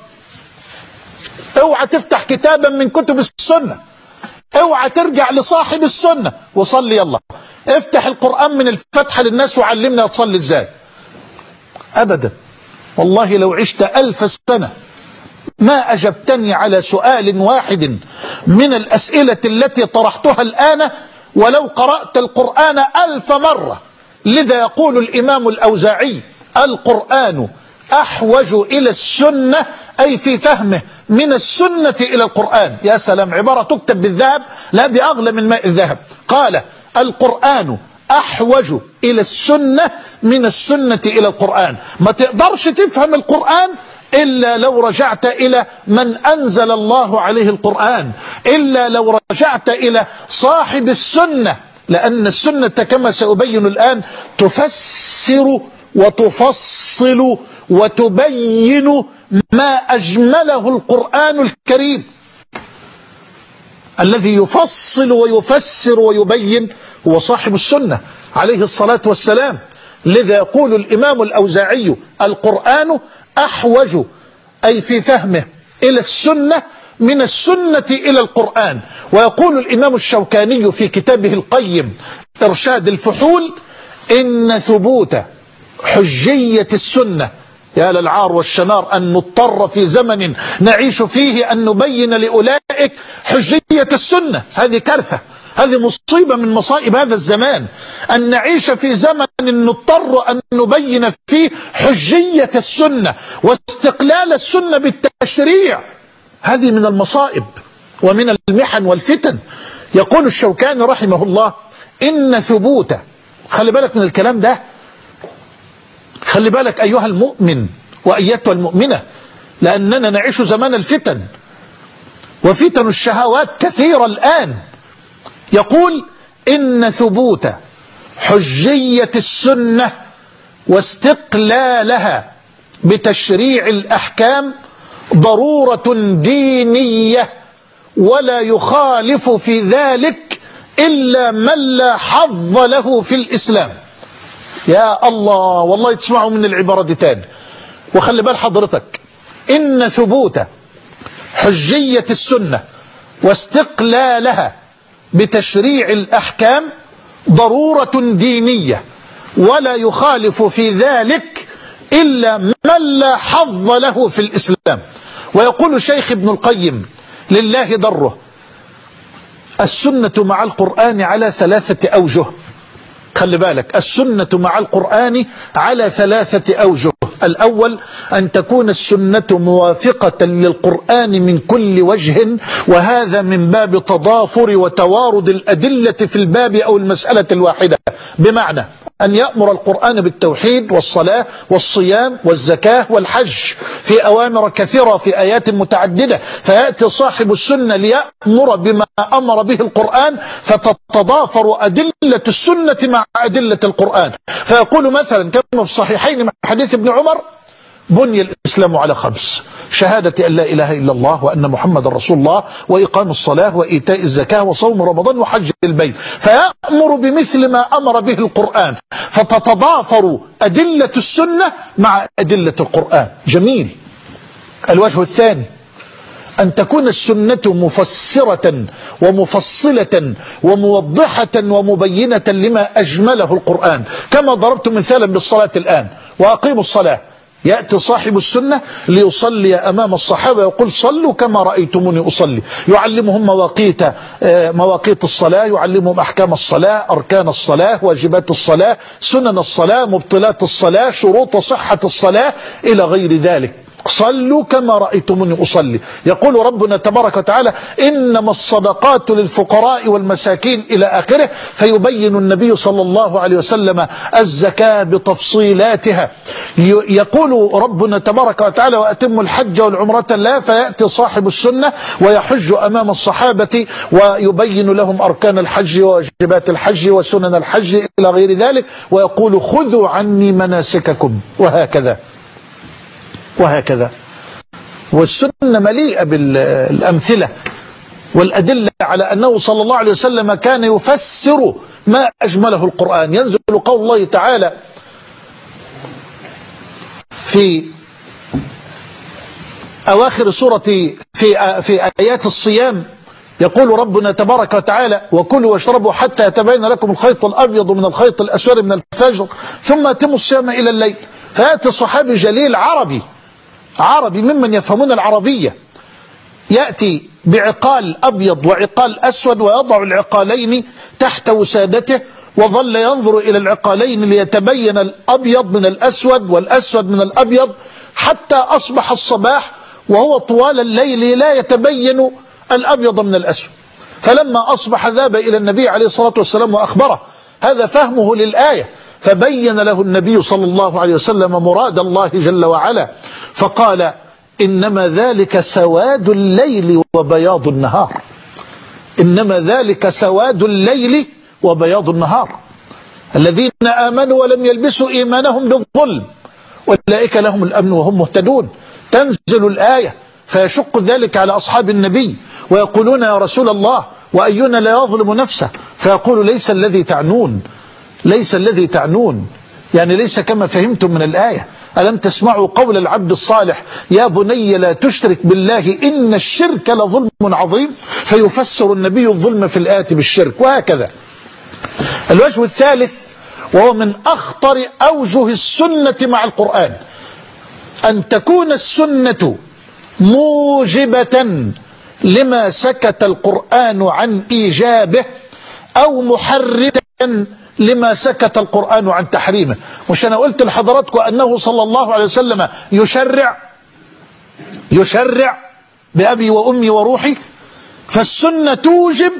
Speaker 1: اوعى تفتح كتابا من كتب السنة، اوعى ترجع لصاحب السنة وصلي. يلا افتح القرآن من الفتحة للناس وعلمنا تصلي ازاي. ابدا والله لو عشت ألف سنة ما أجبتني على سؤال واحد من الأسئلة التي طرحتها الآن ولو قرأت القرآن ألف مرة. لذا يقول الإمام الأوزاعي القرآن أحوج إلى السنة، أي في فهمه من السنة إلى القرآن. يا سلام، عبارة تكتب بالذهب لا بأغلى من ماء الذهب. قال القرآن أحوج إلى السنة من السنة إلى القرآن. ما تقدرش تفهم القرآن إلا لو رجعت إلى من أنزل الله عليه القرآن، إلا لو رجعت إلى صاحب السنة، لأن السنة كما سأبين الآن تفسر وتفصل وتبين ما أجمله القرآن الكريم. الذي يفصل ويفسر ويبين هو صاحب السنة عليه الصلاة والسلام. لذا يقول الإمام الأوزاعي القرآن أحوج، أي في فهمه، إلى السنة من السنة إلى القرآن. ويقول الإمام الشوكاني في كتابه القيم إرشاد الفحول إن ثبوت حجية السنة، يا للعار والشنار أن نضطر في زمن نعيش فيه أن نبين لأولئك حجية السنة. هذه كارثة، هذه مصيبة من مصائب هذا الزمان، أن نعيش في زمن نضطر أن نبين فيه حجية السنة واستقلال السنة بالتشريع. هذه من المصائب ومن المحن والفتن. يقول الشوكاني رحمه الله إن ثبوت، خلي بالك من الكلام ده، خلي بالك أيها المؤمن وأيتها المؤمنة، لأننا نعيش زمان الفتن وفتن الشهوات كثيرة الآن. يقول إن ثبوت حجية السنة واستقلالها بتشريع الأحكام ضرورة دينية، ولا يخالف في ذلك إلا من لا حظ له في الإسلام. يا الله، والله تسمعوا من العبارة دي تاني وخلي بال حضرتك. إن ثبوت حجية السنة واستقلالها بتشريع الأحكام ضرورة دينية، ولا يخالف في ذلك إلا من لا حظ له في الإسلام. ويقول الشيخ ابن القيم لله ضره السنة مع القرآن على ثلاثة أوجه. خلي بالك، السنة مع القرآن على ثلاثة أوجه. الأول أن تكون السنة موافقة للقرآن من كل وجه، وهذا من باب تضافر وتوارد الأدلة في الباب أو المسألة الواحدة. بمعنى أن يأمر القرآن بالتوحيد والصلاة والصيام والزكاة والحج في أوامر كثيرة في آيات متعددة، فيأتي صاحب السنة ليأمر بما أمر به القرآن فتتضافر أدلة السنة مع أدلة القرآن، فيقول مثلا كما في الصحيحين من حديث ابن عمر: بني الإسلام على خمس: شهادة أن لا إله إلا الله وأن محمد رسول الله، وإقام الصلاة، وإيتاء الزكاة، وصوم رمضان، وحج البيت. فيأمر بمثل ما أمر به القرآن فتتضافر أدلة السنة مع أدلة القرآن. جميل. الوجه الثاني أن تكون السنة مفسرة ومفصلة وموضحة ومبينة لما أجمله القرآن، كما ضربت مثالا بالصلاة الآن: وأقيموا الصلاة. يأتي صاحب السنة ليصلي أمام الصحابة يقول: صلوا كما رأيتموني أصلي، يعلمهم مواقيت مواقيت الصلاة، يعلمهم أحكام الصلاة، أركان الصلاة، واجبات الصلاة، سنن الصلاة، مبطلات الصلاة، شروط صحة الصلاة، إلى غير ذلك. صلوا كما رأيتموني أصلي. يقول ربنا تبارك وتعالى: إنما الصدقات للفقراء والمساكين، إلى آخره، فيبين النبي صلى الله عليه وسلم الزكاة بتفصيلاتها. يقول ربنا تبارك وتعالى: وأتموا الحج والعمرة لا، فيأتي صاحب السنة ويحج أمام الصحابة ويبين لهم أركان الحج وواجبات الحج وسنن الحج إلى غير ذلك، ويقول: خذوا عني مناسككم، وهكذا وهكذا. والسنة مليئة بالأمثلة والأدلة على أنه صلى الله عليه وسلم كان يفسر ما أجمله القرآن. ينزل قول الله تعالى في أواخر سورة في في آيات الصيام، يقول ربنا تبارك وتعالى: وكلوا واشربوا حتى يتبين لكم الخيط الأبيض من الخيط الأسود من الفجر ثم أتموا الصيام إلى الليل. فيأتي صحابي جليل عربي عربي ممن يفهمون العربية، يأتي بعقال أبيض وعقال أسود ويضع العقالين تحت وسادته، وظل ينظر إلى العقالين ليتبين الأبيض من الأسود والأسود من الأبيض، حتى أصبح الصباح وهو طوال الليل لا يتبين الأبيض من الأسود. فلما أصبح ذهب إلى النبي عليه الصلاة والسلام وأخبره، هذا فهمه للآية، فبين له النبي صلى الله عليه وسلم مراد الله جل وعلا، فقال: إنما ذلك سواد الليل وبياض النهار. إنما ذلك سواد الليل وبياض النهار. الذين آمنوا ولم يلبسوا إيمانهم بالظلم أولئك لهم الأمن وهم مهتدون. تنزل الآية فيشق ذلك على أصحاب النبي، ويقولون: يا رسول الله، وأينا لا يظلم نفسه؟ فيقول: ليس الذي تعنون ليس الذي تعنون يعني ليس كما فهمتم من الآية. ألم تسمعوا قول العبد الصالح: يا بني لا تشرك بالله إن الشرك لظلم عظيم؟ فيفسر النبي الظلم في الآية بالشرك، وهكذا. الوجه الثالث، وهو من أخطر أوجه السنة مع القرآن، أن تكون السنة موجبة لما سكت القرآن عن إيجابه، أو محرمة لما سكت القرآن عن تحريمه. مش أنا قلت لحضراتكم أنه صلى الله عليه وسلم يشرع يشرع بأبي وأمي وروحي؟ فالسنة توجب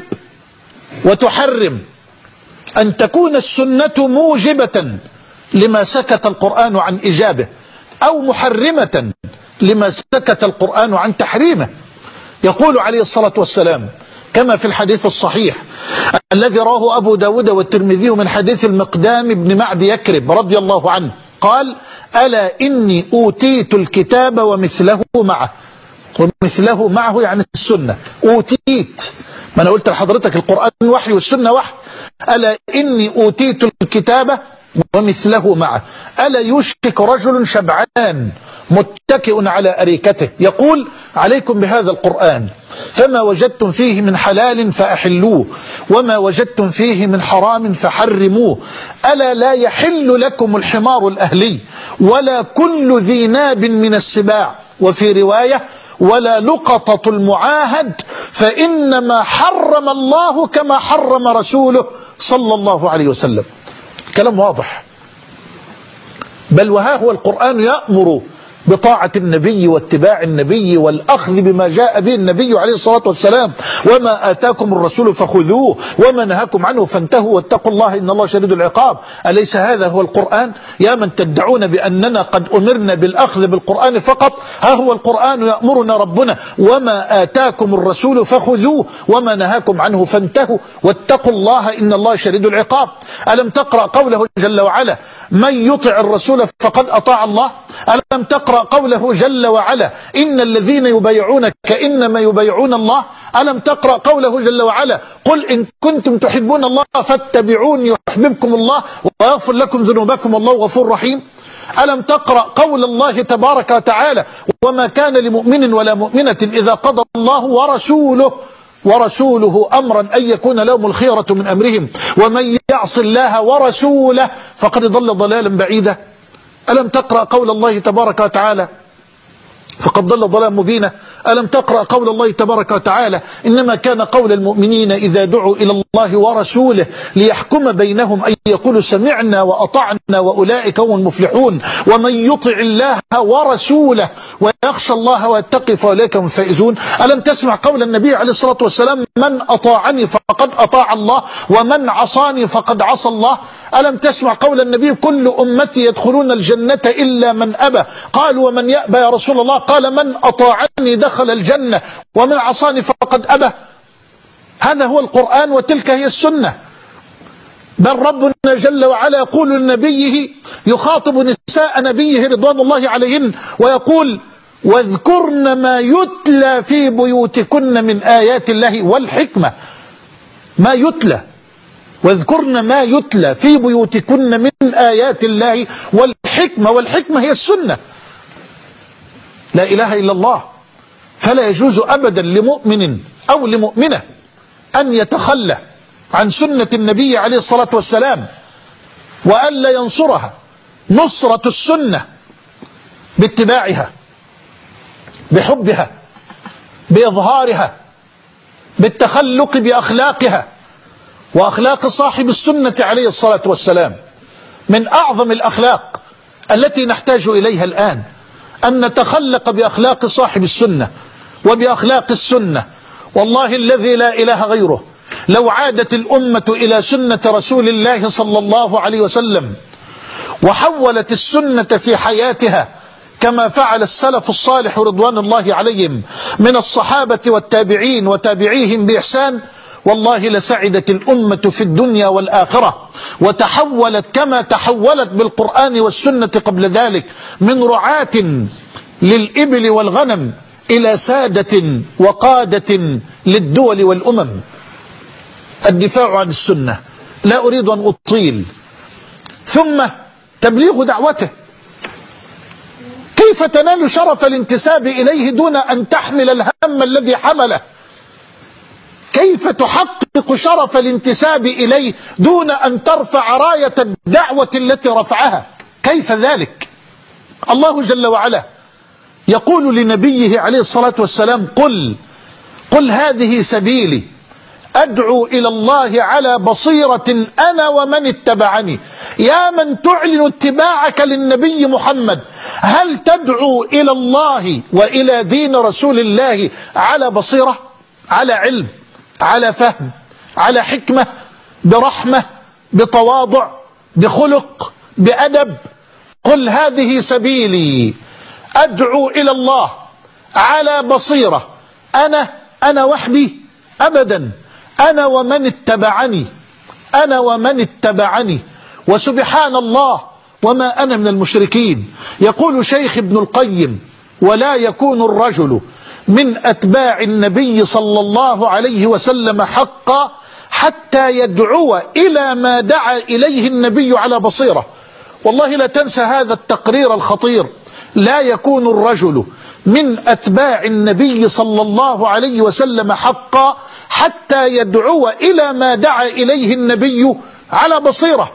Speaker 1: وتحرم. أن تكون السنة موجبة لما سكت القرآن عن إيجابه، أو محرمة لما سكت القرآن عن تحريمه. يقول عليه الصلاة والسلام كما في الحديث الصحيح الذي رواه أبو داود والترمذي من حديث المقدام بن معد يكرب رضي الله عنه، قال: ألا إني أوتيت الكتاب ومثله معه. ومثله معه يعني السنة. أوتيت، ما أنا قلت لحضرتك القرآن وحي والسنة وحي. ألا إني أوتيت الكتاب ومثله معه. ألا يشك رجل شبعان متكئ على أريكته يقول: عليكم بهذا القرآن، فما وجدتم فيه من حلال فأحلوه، وما وجدتم فيه من حرام فحرموه. ألا لا يحل لكم الحمار الأهلي، ولا كل ذي ناب من السباع، وفي رواية: ولا لقطة المعاهد، فإنما حرم الله كما حرم رسوله صلى الله عليه وسلم. كلام واضح. بل وها هو القرآن يأمر بطاعة النبي واتباع النبي والأخذ بما جاء به النبي عليه الصلاة والسلام. وما آتاكم الرسول فخذوه وما نهاكم عنه فانتهوا واتقوا الله إن الله شديد العقاب. أليس هذا هو القرآن؟ يا من تدعون بأننا قد أمرنا بالأخذ بالقرآن فقط، ها هو القرآن يأمرنا ربنا وما آتاكم الرسول فخذوه وما نهاكم عنه فانتهوا واتقوا الله إن الله شديد العقاب. ألم تقرأ قوله جل وعلا من يطع الرسول فقد أطاع الله؟ ألم تقرأ قوله جل وعلا إن الذين يبايعونك إنما يبايعون الله؟ ألم تقرأ قوله جل وعلا قل إن كنتم تحبون الله فاتبعوني يحببكم الله ويغفر لكم ذنوبكم والله غفور رحيم؟ ألم تقرأ قول الله تبارك وتعالى وما كان لمؤمن ولا مؤمنة إذا قضى الله ورسوله ورسوله أمرا أن يكون لهم الخيرة من أمرهم ومن يعص الله ورسوله فقد ضل ضلالا بعيدا؟ ألم تقرأ قول الله تبارك وتعالى فقد ضل ضلالا مبينا؟ ألم تقرأ قول الله تبارك وتعالى إنما كان قول المؤمنين إذا دعوا إلى الله ورسوله ليحكم بينهم أن يقولوا سمعنا وأطعنا وأولئك هم المفلحون ومن يطع الله ورسوله ويخشى الله ويتقي فأولئك هم الفائزون؟ ألم تسمع قول النبي عليه الصلاة والسلام من أطاعني فقد أطاع الله ومن عصاني فقد عصى الله؟ ألم تسمع قول النبي كل أمتي يدخلون الجنة إلا من أبى؟ قالوا ومن يأبى يا رسول الله؟ قال من أطاعني دخل الجنة ومن عصاني فقد أبى. هذا هو القرآن وتلك هي السنة. بل ربنا جل وعلا يقول لنبيه يخاطب نساء نبيه رضوان الله عليهن ويقول واذكرن ما يتلى في بيوتكن من آيات الله والحكمة. ما يتلى، واذكرن ما يتلى في بيوتكن من آيات الله والحكمة. والحكمة هي السنة، لا إله إلا الله. فلا يجوز أبدا لمؤمن أو لمؤمنة أن يتخلى عن سنة النبي عليه الصلاة والسلام وألا ينصرها نصرة السنة باتباعها بحبها بإظهارها بالتخلق بأخلاقها وأخلاق صاحب السنة عليه الصلاة والسلام. من أعظم الأخلاق التي نحتاج إليها الآن أن نتخلق بأخلاق صاحب السنة وبأخلاق السنة. والله الذي لا إله غيره لو عادت الأمة إلى سنة رسول الله صلى الله عليه وسلم وحولت السنة في حياتها كما فعل السلف الصالح رضوان الله عليهم من الصحابة والتابعين وتابعيهم بإحسان، والله لسعدت الأمة في الدنيا والآخرة وتحولت كما تحولت بالقرآن والسنة قبل ذلك من رعاة للإبل والغنم إلى سادة وقادة للدول والأمم. الدفاع عن السنة، لا أريد أن أطيل. ثم تبليغ دعوته، كيف تنال شرف الانتساب إليه دون أن تحمل الهم الذي حمله؟ كيف تحقق شرف الانتساب إليه دون أن ترفع راية الدعوة التي رفعها؟ كيف ذلك؟ الله جل وعلا يقول لنبيه عليه الصلاة والسلام قل قل هذه سبيلي أدعو إلى الله على بصيرة أنا ومن اتبعني. يا من تعلن اتباعك للنبي محمد، هل تدعو إلى الله وإلى دين رسول الله على بصيرة، على علم، على فهم، على حكمة، برحمة، بتواضع، بخلق، بأدب؟ قل هذه سبيلي أدعو إلى الله على بصيرة، أنا أنا وحدي؟ أبدا، أنا ومن اتبعني، أنا ومن اتبعني. وسبحان الله وما أنا من المشركين. يقول شيخ ابن القيم ولا يكون الرجل من أتباع النبي صلى الله عليه وسلم حقا حتى يدعو إلى ما دعا إليه النبي على بصيرة. والله لا تنسى هذا التقرير الخطير. لا يكون الرجل من أتباع النبي صلى الله عليه وسلم حقا حتى يدعو إلى ما دعا إليه النبي على بصيرة.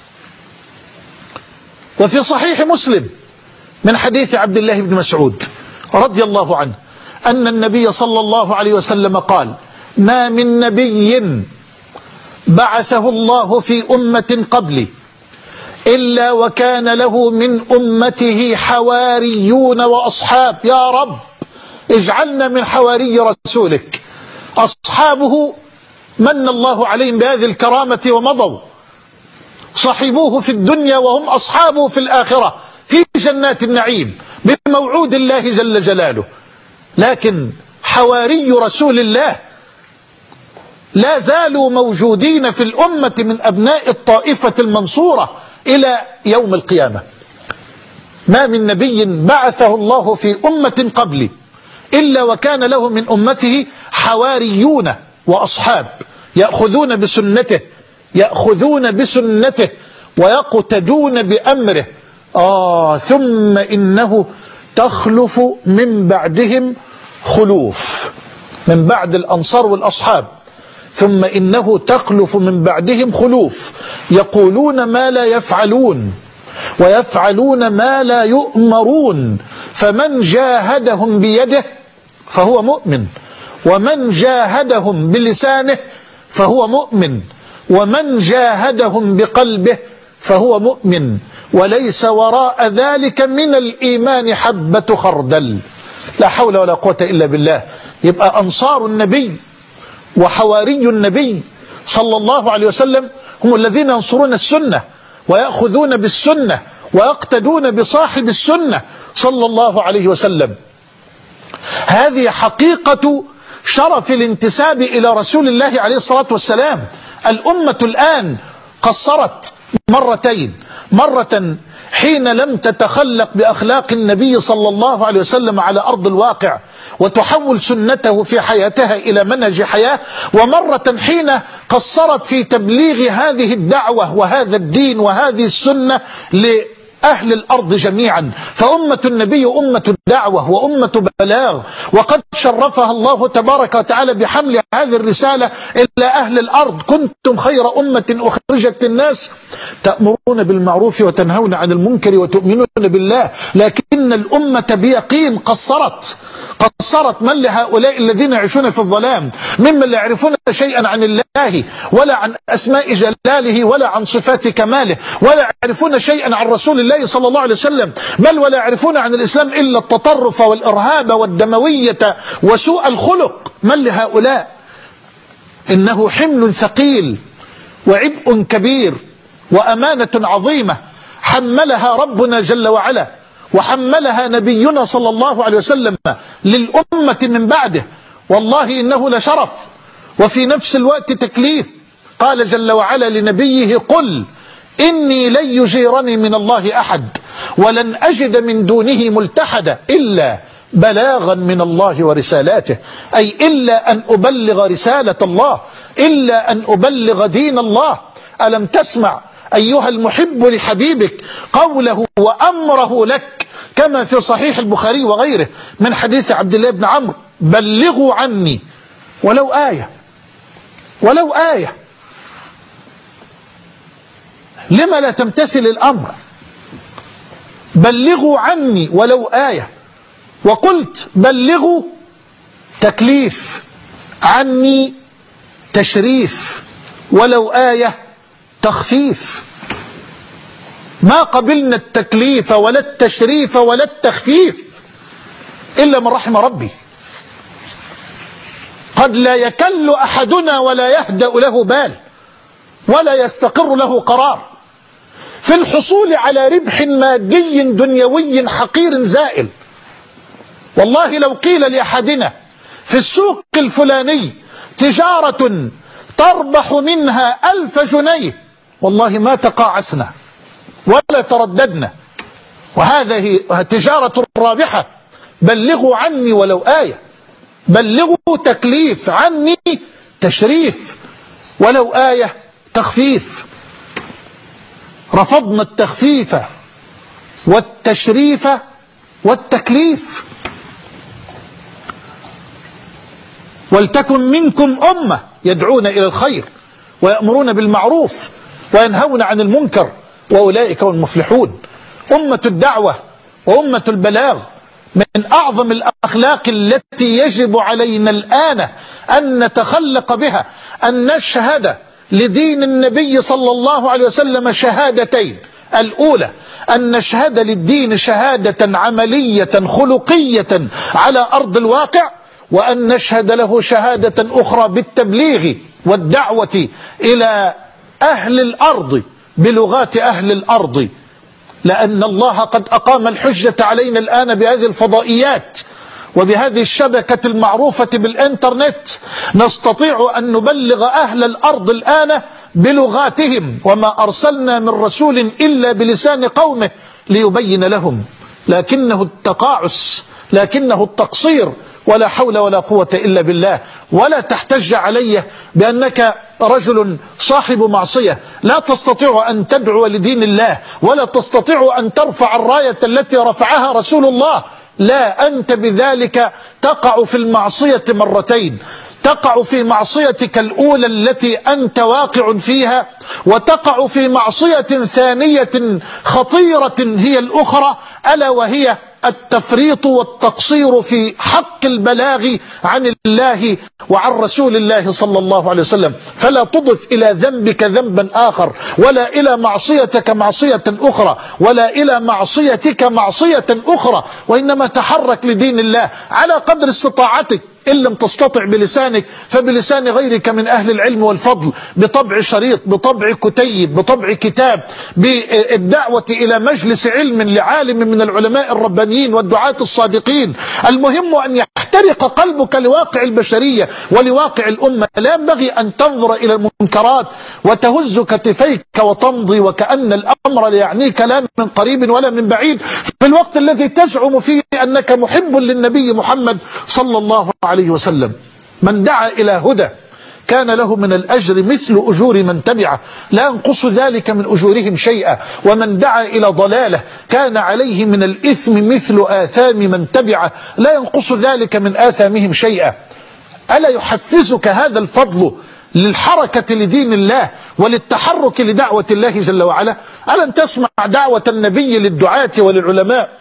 Speaker 1: وفي صحيح مسلم من حديث عبد الله بن مسعود رضي الله عنه أن النبي صلى الله عليه وسلم قال ما من نبي بعثه الله في أمة قبلي إلا وكان له من أمته حواريون وأصحاب. يا رب اجعلنا من حواري رسولك. أصحابه من الله عليهم بهذه الكرامة ومضوا، صحبوه في الدنيا وهم أصحابه في الآخرة في جنات النعيم بموعود الله جل جلاله. لكن حواري رسول الله لا زالوا موجودين في الأمة من أبناء الطائفة المنصورة إلى يوم القيامة. ما من نبي بعثه الله في أمة قبلي إلا وكان له من أمته حواريون وأصحاب يأخذون بسنته يأخذون بسنته ويقتدون بأمره. آه ثم إنه تخلف من بعدهم خلوف، من بعد الأنصار والأصحاب، ثم إنه تخلف من بعدهم خلوف يقولون ما لا يفعلون ويفعلون ما لا يؤمرون، فمن جاهدهم بيده فهو مؤمن، ومن جاهدهم بلسانه فهو مؤمن، ومن جاهدهم بقلبه فهو مؤمن، وليس وراء ذلك من الإيمان حبة خردل. لا حول ولا قوة إلا بالله. يبقى أنصار النبي وحواري النبي صلى الله عليه وسلم هم الذين ينصرون السنة ويأخذون بالسنة ويقتدون بصاحب السنة صلى الله عليه وسلم. هذه حقيقة شرف الانتساب إلى رسول الله عليه الصلاة والسلام. الأمة الآن قصرت مرتين، مرة حين لم تتخلق بأخلاق النبي صلى الله عليه وسلم على أرض الواقع وتحول سنته في حياتها إلى منهج حياة، ومرة حين قصرت في تبليغ هذه الدعوة وهذا الدين وهذه السنة لأهل الأرض جميعا. فأمة النبي أمة دعوة وأمة بلاغ، وقد شرفها الله تبارك وتعالى بحمل هذه الرسالة إلى أهل الأرض. كنتم خير أمة أخرجت للناس تأمرون بالمعروف وتنهون عن المنكر وتؤمنون بالله. لكن الأمة بيقين قصرت قصرت من لهؤلاء الذين يعيشون في الظلام، ممن لا يعرفون شيئا عن الله ولا عن أسماء جلاله ولا عن صفات كماله، ولا يعرفون شيئا عن رسول الله صلى الله عليه وسلم، بل ولا يعرفون عن الإسلام إلا التطرف والإرهاب والدموية وسوء الخلق. من لهؤلاء؟ إنه حمل ثقيل وعبء كبير وأمانة عظيمة حملها ربنا جل وعلا وحملها نبينا صلى الله عليه وسلم للأمة من بعده. والله إنه لشرف وفي نفس الوقت تكليف. قال جل وعلا لنبيه: قل إني لن يجيرني من الله أحد ولن أجد من دونه ملتحدا إلا بلاغا من الله ورسالاته، أي إلا أن أبلغ رسالة الله، إلا أن أبلغ دين الله. ألم تسمع أيها المحب لحبيبك قوله وأمره لك كما في صحيح البخاري وغيره من حديث عبد الله بن عمرو: بلغوا عني ولو آية، ولو آية. لما لا تمتثل الأمر؟ بلغوا عني ولو آية. وقلت بلغوا تكليف، عني تشريف، ولو آية تخفيف. ما قبلنا التكليف ولا التشريف ولا التخفيف إلا من رحم ربي. قد لا يكل أحدنا ولا يهدأ له بال ولا يستقر له قرار في الحصول على ربح مادي دنيوي حقير زائل. والله لو قيل لأحدنا في السوق الفلاني تجارة تربح منها ألف جنيه والله ما تقاعسنا ولا ترددنا، وهذه تجارة رابحة. بلغوا عني ولو آية، بلغوا تكليف، عني تشريف، ولو آية تخفيف. رفضنا التخفيف والتشريف والتكليف. ولتكن منكم أمة يدعون إلى الخير ويأمرون بالمعروف وينهون عن المنكر وأولئك هم المفلحون. أمة الدعوة وأمة البلاغ من أعظم الأخلاق التي يجب علينا الآن أن نتخلق بها أن نشهد لدين النبي صلى الله عليه وسلم شهادتين: الأولى أن نشهد للدين شهادة عملية خلقية على أرض الواقع، وأن نشهد له شهادة أخرى بالتبليغ والدعوة إلى أهل الأرض بلغات أهل الأرض، لأن الله قد أقام الحجة علينا الآن بهذه الفضائيات وبهذه الشبكة المعروفة بالإنترنت. نستطيع أن نبلغ أهل الأرض الآن بلغاتهم، وما أرسلنا من رسول إلا بلسان قومه ليبين لهم، لكنه التقاعس، لكنه التقصير، ولا حول ولا قوة إلا بالله. ولا تحتج علي بأنك رجل صاحب معصية لا تستطيع أن تدعو لدين الله، ولا تستطيع أن ترفع الراية التي رفعها رسول الله. لا، أنت بذلك تقع في المعصية مرتين، تقع في معصيتك الأولى التي أنت واقع فيها، وتقع في معصية ثانية خطيرة هي الأخرى، ألا وهي التفريط والتقصير في حق البلاغ عن الله وعن رسول الله صلى الله عليه وسلم. فلا تضف إلى ذنبك ذنبا آخر، ولا إلى معصيتك معصية أخرى، ولا إلى معصيتك معصية أخرى، وإنما تحرك لدين الله على قدر استطاعتك. إن لم تستطع بلسانك فبلسان غيرك من أهل العلم والفضل، بطبع شريط، بطبع كتيب، بطبع كتاب، بالدعوة إلى مجلس علم لعالم من العلماء الربانيين والدعاة الصادقين. المهم أن يحترق قلبك لواقع البشرية ولواقع الأمة. لا ينبغي أن تنظر إلى المنكرات وتهز كتفيك وتمضي وكأن الأمر لا يعنيك لا من قريب ولا من بعيد، في الوقت الذي تزعم فيه أنك محب للنبي محمد صلى الله عليه وسلم. من دعا إلى هدى كان له من الأجر مثل أجور من تبعه، لا ينقص ذلك من أجورهم شيئا، ومن دعا إلى ضلالة كان عليه من الإثم مثل آثام من تبعه، لا ينقص ذلك من آثامهم شيئا. ألا يحفزك هذا الفضل للحركة لدين الله وللتحرك لدعوة الله جل وعلا؟ ألم تسمع دعوة النبي للدعاة وللعلماء؟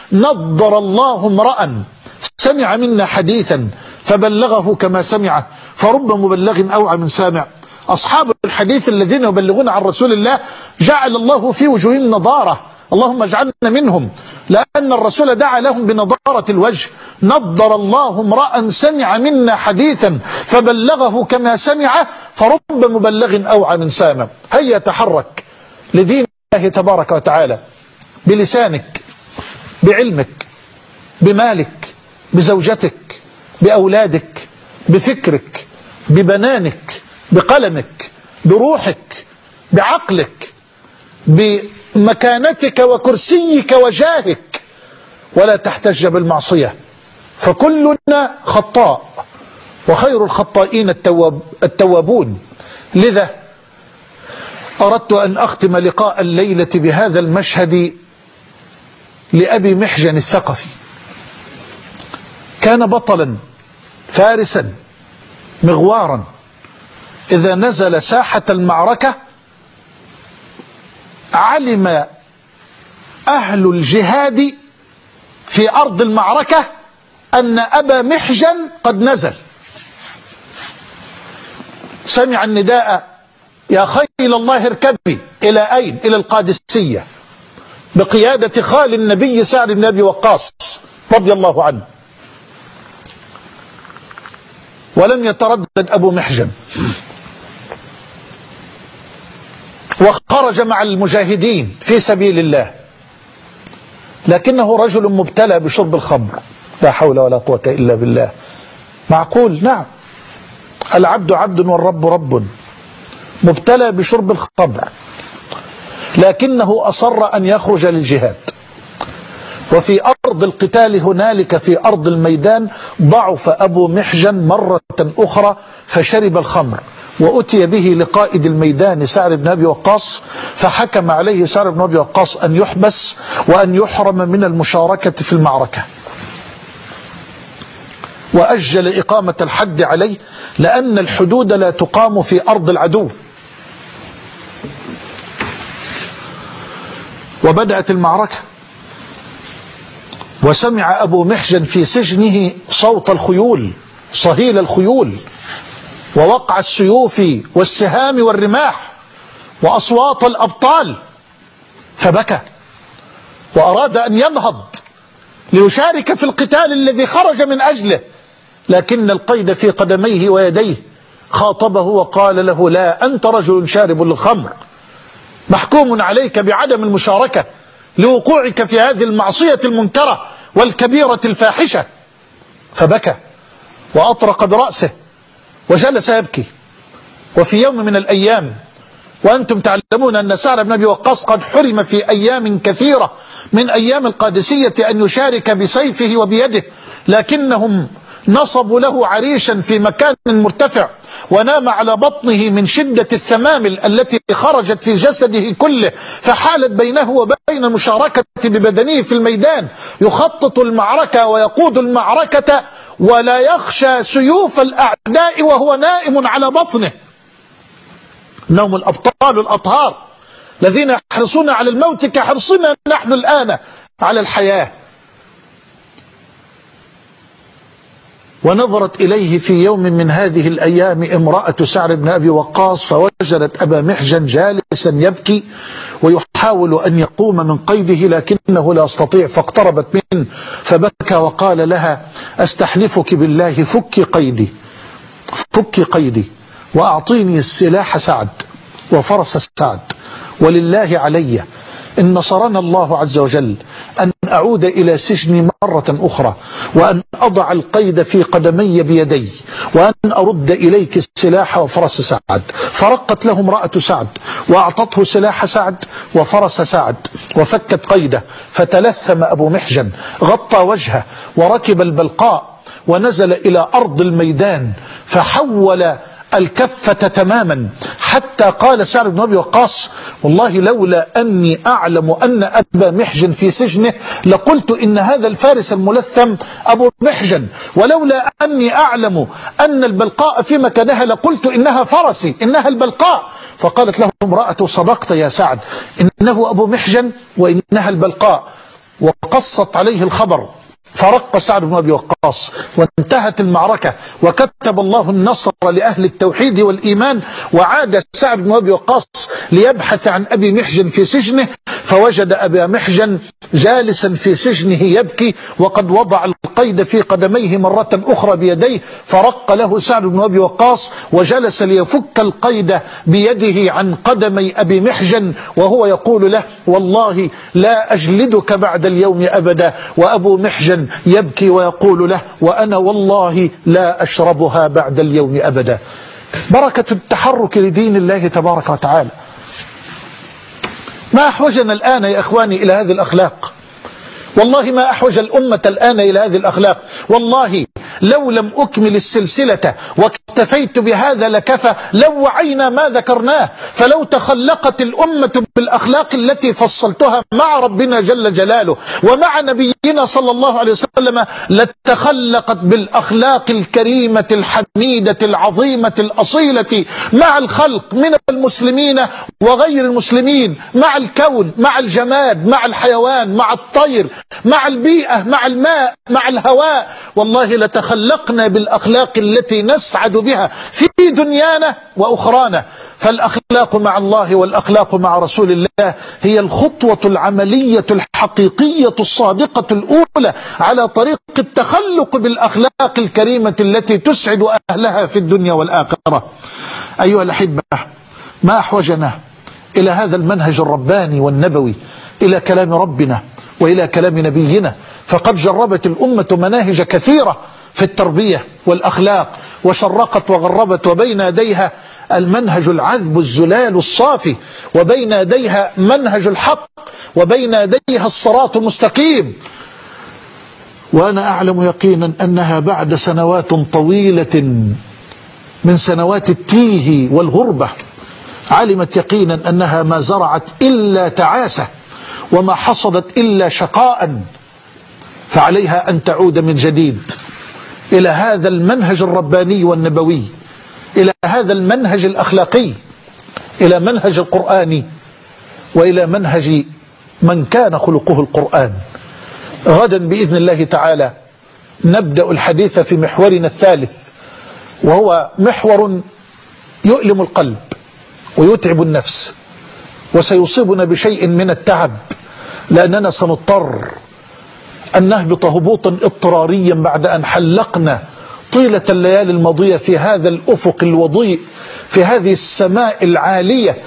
Speaker 1: نضر الله امرأ سمع منا حديثا فبلغه كما سمعه فرب مبلغ أوعى من سامع. أصحاب الحديث الذين يبلغون عن رسول الله جعل الله في وجوههم نضارة، اللهم اجعلنا منهم، لأن الرسول دعا لهم بنضارة الوجه. نضر الله امرأ سمع منا حديثا فبلغه كما سمعه فرب مبلغ أوعى من سامع. هيا تحرك لدين الله تبارك وتعالى بلسانك، بعلمك، بمالك، بزوجتك، بأولادك، بفكرك، ببنانك، بقلمك، بروحك، بعقلك، بمكانتك وكرسيك وجاهك. ولا تحتج بالمعصية، فكلنا خطاء وخير الخطائين التواب التوابون. لذا أردت أن أختم لقاء الليلة بهذا المشهد لأبي محجن الثقفي. كان بطلا فارسا مغوارا، إذا نزل ساحة المعركة علم أهل الجهاد في أرض المعركة أن أبا محجن قد نزل. سمع النداء: يا خيل الله اركبي. إلى أين؟ إلى القادسية، بقيادة خال النبي سعد بن أبي وقاص رضي الله عنه. ولم يتردد أبو محجن، وخرج مع المجاهدين في سبيل الله، لكنه رجل مبتلى بشرب الخمر. لا حول ولا قوة إلا بالله. معقول؟ نعم، العبد عبد والرب رب. مبتلى بشرب الخمر، لكنه أصر أن يخرج للجهاد. وفي أرض القتال هنالك في أرض الميدان ضعف أبو محجن مرة أخرى فشرب الخمر، وأتي به لقائد الميدان سعد بن أبي وقاص، فحكم عليه سعد بن أبي وقاص أن يحبس وأن يحرم من المشاركة في المعركة، وأجل إقامة الحد عليه، لأن الحدود لا تقام في أرض العدو. وبدأت المعركة، وسمع أبو محجن في سجنه صوت الخيول، صهيل الخيول، ووقع السيوف والسهام والرماح، وأصوات الأبطال. فبكى وأراد أن ينهض ليشارك في القتال الذي خرج من أجله، لكن القيد في قدميه ويديه خاطبه وقال له: لا، أنت رجل شارب للخمر، محكوم عليك بعدم المشاركة لوقوعك في هذه المعصية المنكرة والكبيرة الفاحشة. فبكى وأطرق برأسه وجلس يبكي. وفي يوم من الأيام، وأنتم تعلمون أن سعد بن أبي وقاص قد حرم في أيام كثيرة من أيام القادسية أن يشارك بسيفه وبيده، لكنهم نصبوا له عريشا في مكان مرتفع ونام على بطنه من شدة الثمامل التي خرجت في جسده كله، فحالت بينه وبين المشاركة ببدنه في الميدان، يخطط المعركة ويقود المعركة ولا يخشى سيوف الأعداء وهو نائم على بطنه. إنهم الأبطال الأطهار الذين يحرصون على الموت كحرصنا نحن الآن على الحياة. ونظرت إليه في يوم من هذه الأيام امرأة سعد بن أبي وقاص، فوجدت أبا محجن جالسا يبكي ويحاول أن يقوم من قيده لكنه لا يستطيع، فاقتربت منه فبكى وقال لها: أستحلفك بالله فكي قيدي فكي قيدي وأعطيني السلاح سعد وفرس سعد، ولله علي إن نصرنا الله عز وجل أن أعود إلى سجني مرة أخرى، وأن أضع القيد في قدمي بيدي، وأن أرد إليك السلاح وفرس سعد. فرقت له امرأة سعد وأعطته سلاح سعد وفرس سعد وفكت قيده، فتلثم أبو محجن، غطى وجهه وركب البلقاء ونزل إلى أرض الميدان، فحول الكفة تماما، حتى قال سعد بن أبي وقاص: والله لولا أني أعلم أن أبا محجن في سجنه لقلت إن هذا الفارس الملثم أبو محجن، ولولا أني أعلم أن البلقاء في مكانها لقلت إنها فرسي، إنها البلقاء. فقالت له امرأة: صدقت يا سعد، إنه أبو محجن وإنها البلقاء. وقصت عليه الخبر، فرق سعد بن أبي وقاص وانتهت المعركة، وكتب الله النصر لأهل التوحيد والإيمان. وعاد سعد بن أبي وقاص ليبحث عن أبي محجن في سجنه، فوجد أبا محجن جالسا في سجنه يبكي وقد وضع القيد في قدميه مرة أخرى بيديه. فرق له سعد بن أبي وقاص وجلس ليفك القيد بيده عن قدمي أبي محجن، وهو يقول له: والله لا أجلدك بعد اليوم أبدا. وأبو محجن يبكي ويقول له: وأنا والله لا أشربها بعد اليوم أبدا. بركة التحرك لدين الله تبارك وتعالى. ما أحوجنا الآن يا إخواني إلى هذه الأخلاق، والله ما أحوج الأمة الآن إلى هذه الأخلاق. والله لو لم أكمل السلسلة واكتفيت بهذا لكفى، لو وعينا ما ذكرناه. فلو تخلقت الأمة بالأخلاق التي فصلتها مع ربنا جل جلاله ومع نبينا صلى الله عليه وسلم لتخلقت بالأخلاق الكريمة الحميدة العظيمة الأصيلة مع الخلق من المسلمين وغير المسلمين، مع الكون، مع الجماد، مع الحيوان، مع الطير، مع البيئة، مع الماء، مع الهواء. والله لتخلقنا بالأخلاق التي نسعد بها في دنيانا وأخرانا. فالأخلاق مع الله والأخلاق مع رسول الله هي الخطوة العملية الحقيقية الصادقة الأولى على طريق التخلق بالأخلاق الكريمة التي تسعد أهلها في الدنيا والآخرة. أيها الأحبة، ما أحوجنا إلى هذا المنهج الرباني والنبوي، إلى كلام ربنا وإلى كلام نبينا. فقد جربت الأمة مناهج كثيرة في التربية والأخلاق وشرقت وغربت، وبين يديها المنهج العذب الزلال الصافي، وبين يديها منهج الحق، وبين يديها الصراط المستقيم. وأنا أعلم يقينا أنها بعد سنوات طويلة من سنوات التيه والغربة علمت يقينا أنها ما زرعت إلا تعاسة وما حصدت إلا شقاء، فعليها أن تعود من جديد إلى هذا المنهج الرباني والنبوي، إلى هذا المنهج الأخلاقي، إلى منهج القرآن وإلى منهج من كان خلقه القرآن. غدا بإذن الله تعالى نبدأ الحديث في محورنا الثالث، وهو محور يؤلم القلب ويتعب النفس، وسيصيبنا بشيء من التعب، لأننا سنضطر أن نهبط هبوطا اضطراريا بعد أن حلقنا طيلة الليالي الماضية في هذا الأفق الوضيء، في هذه السماء العالية.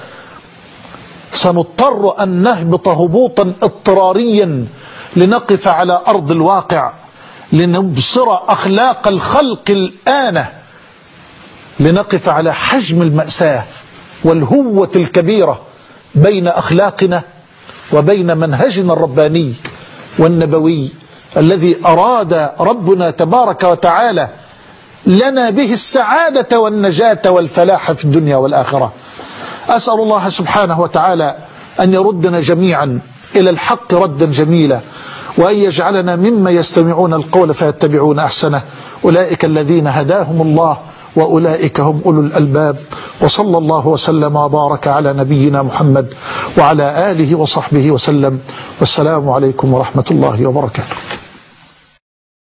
Speaker 1: سنضطر أن نهبط هبوطا اضطراريا لنقف على أرض الواقع، لنبصر أخلاق الخلق الآن، لنقف على حجم المأساة والهوة الكبيرة بين أخلاقنا وبين منهجنا الرباني والنبوي الذي أراد ربنا تبارك وتعالى لنا به السعادة والنجاة والفلاح في الدنيا والآخرة. أسأل الله سبحانه وتعالى أن يردنا جميعا إلى الحق ردا جميلا، وأن يجعلنا مما يستمعون القول فيتبعون أحسنه. أولئك الذين هداهم الله وأولئك هم أولو الألباب. وصلى الله وسلم وبارك على نبينا محمد وعلى آله وصحبه وسلم، والسلام عليكم ورحمة الله وبركاته.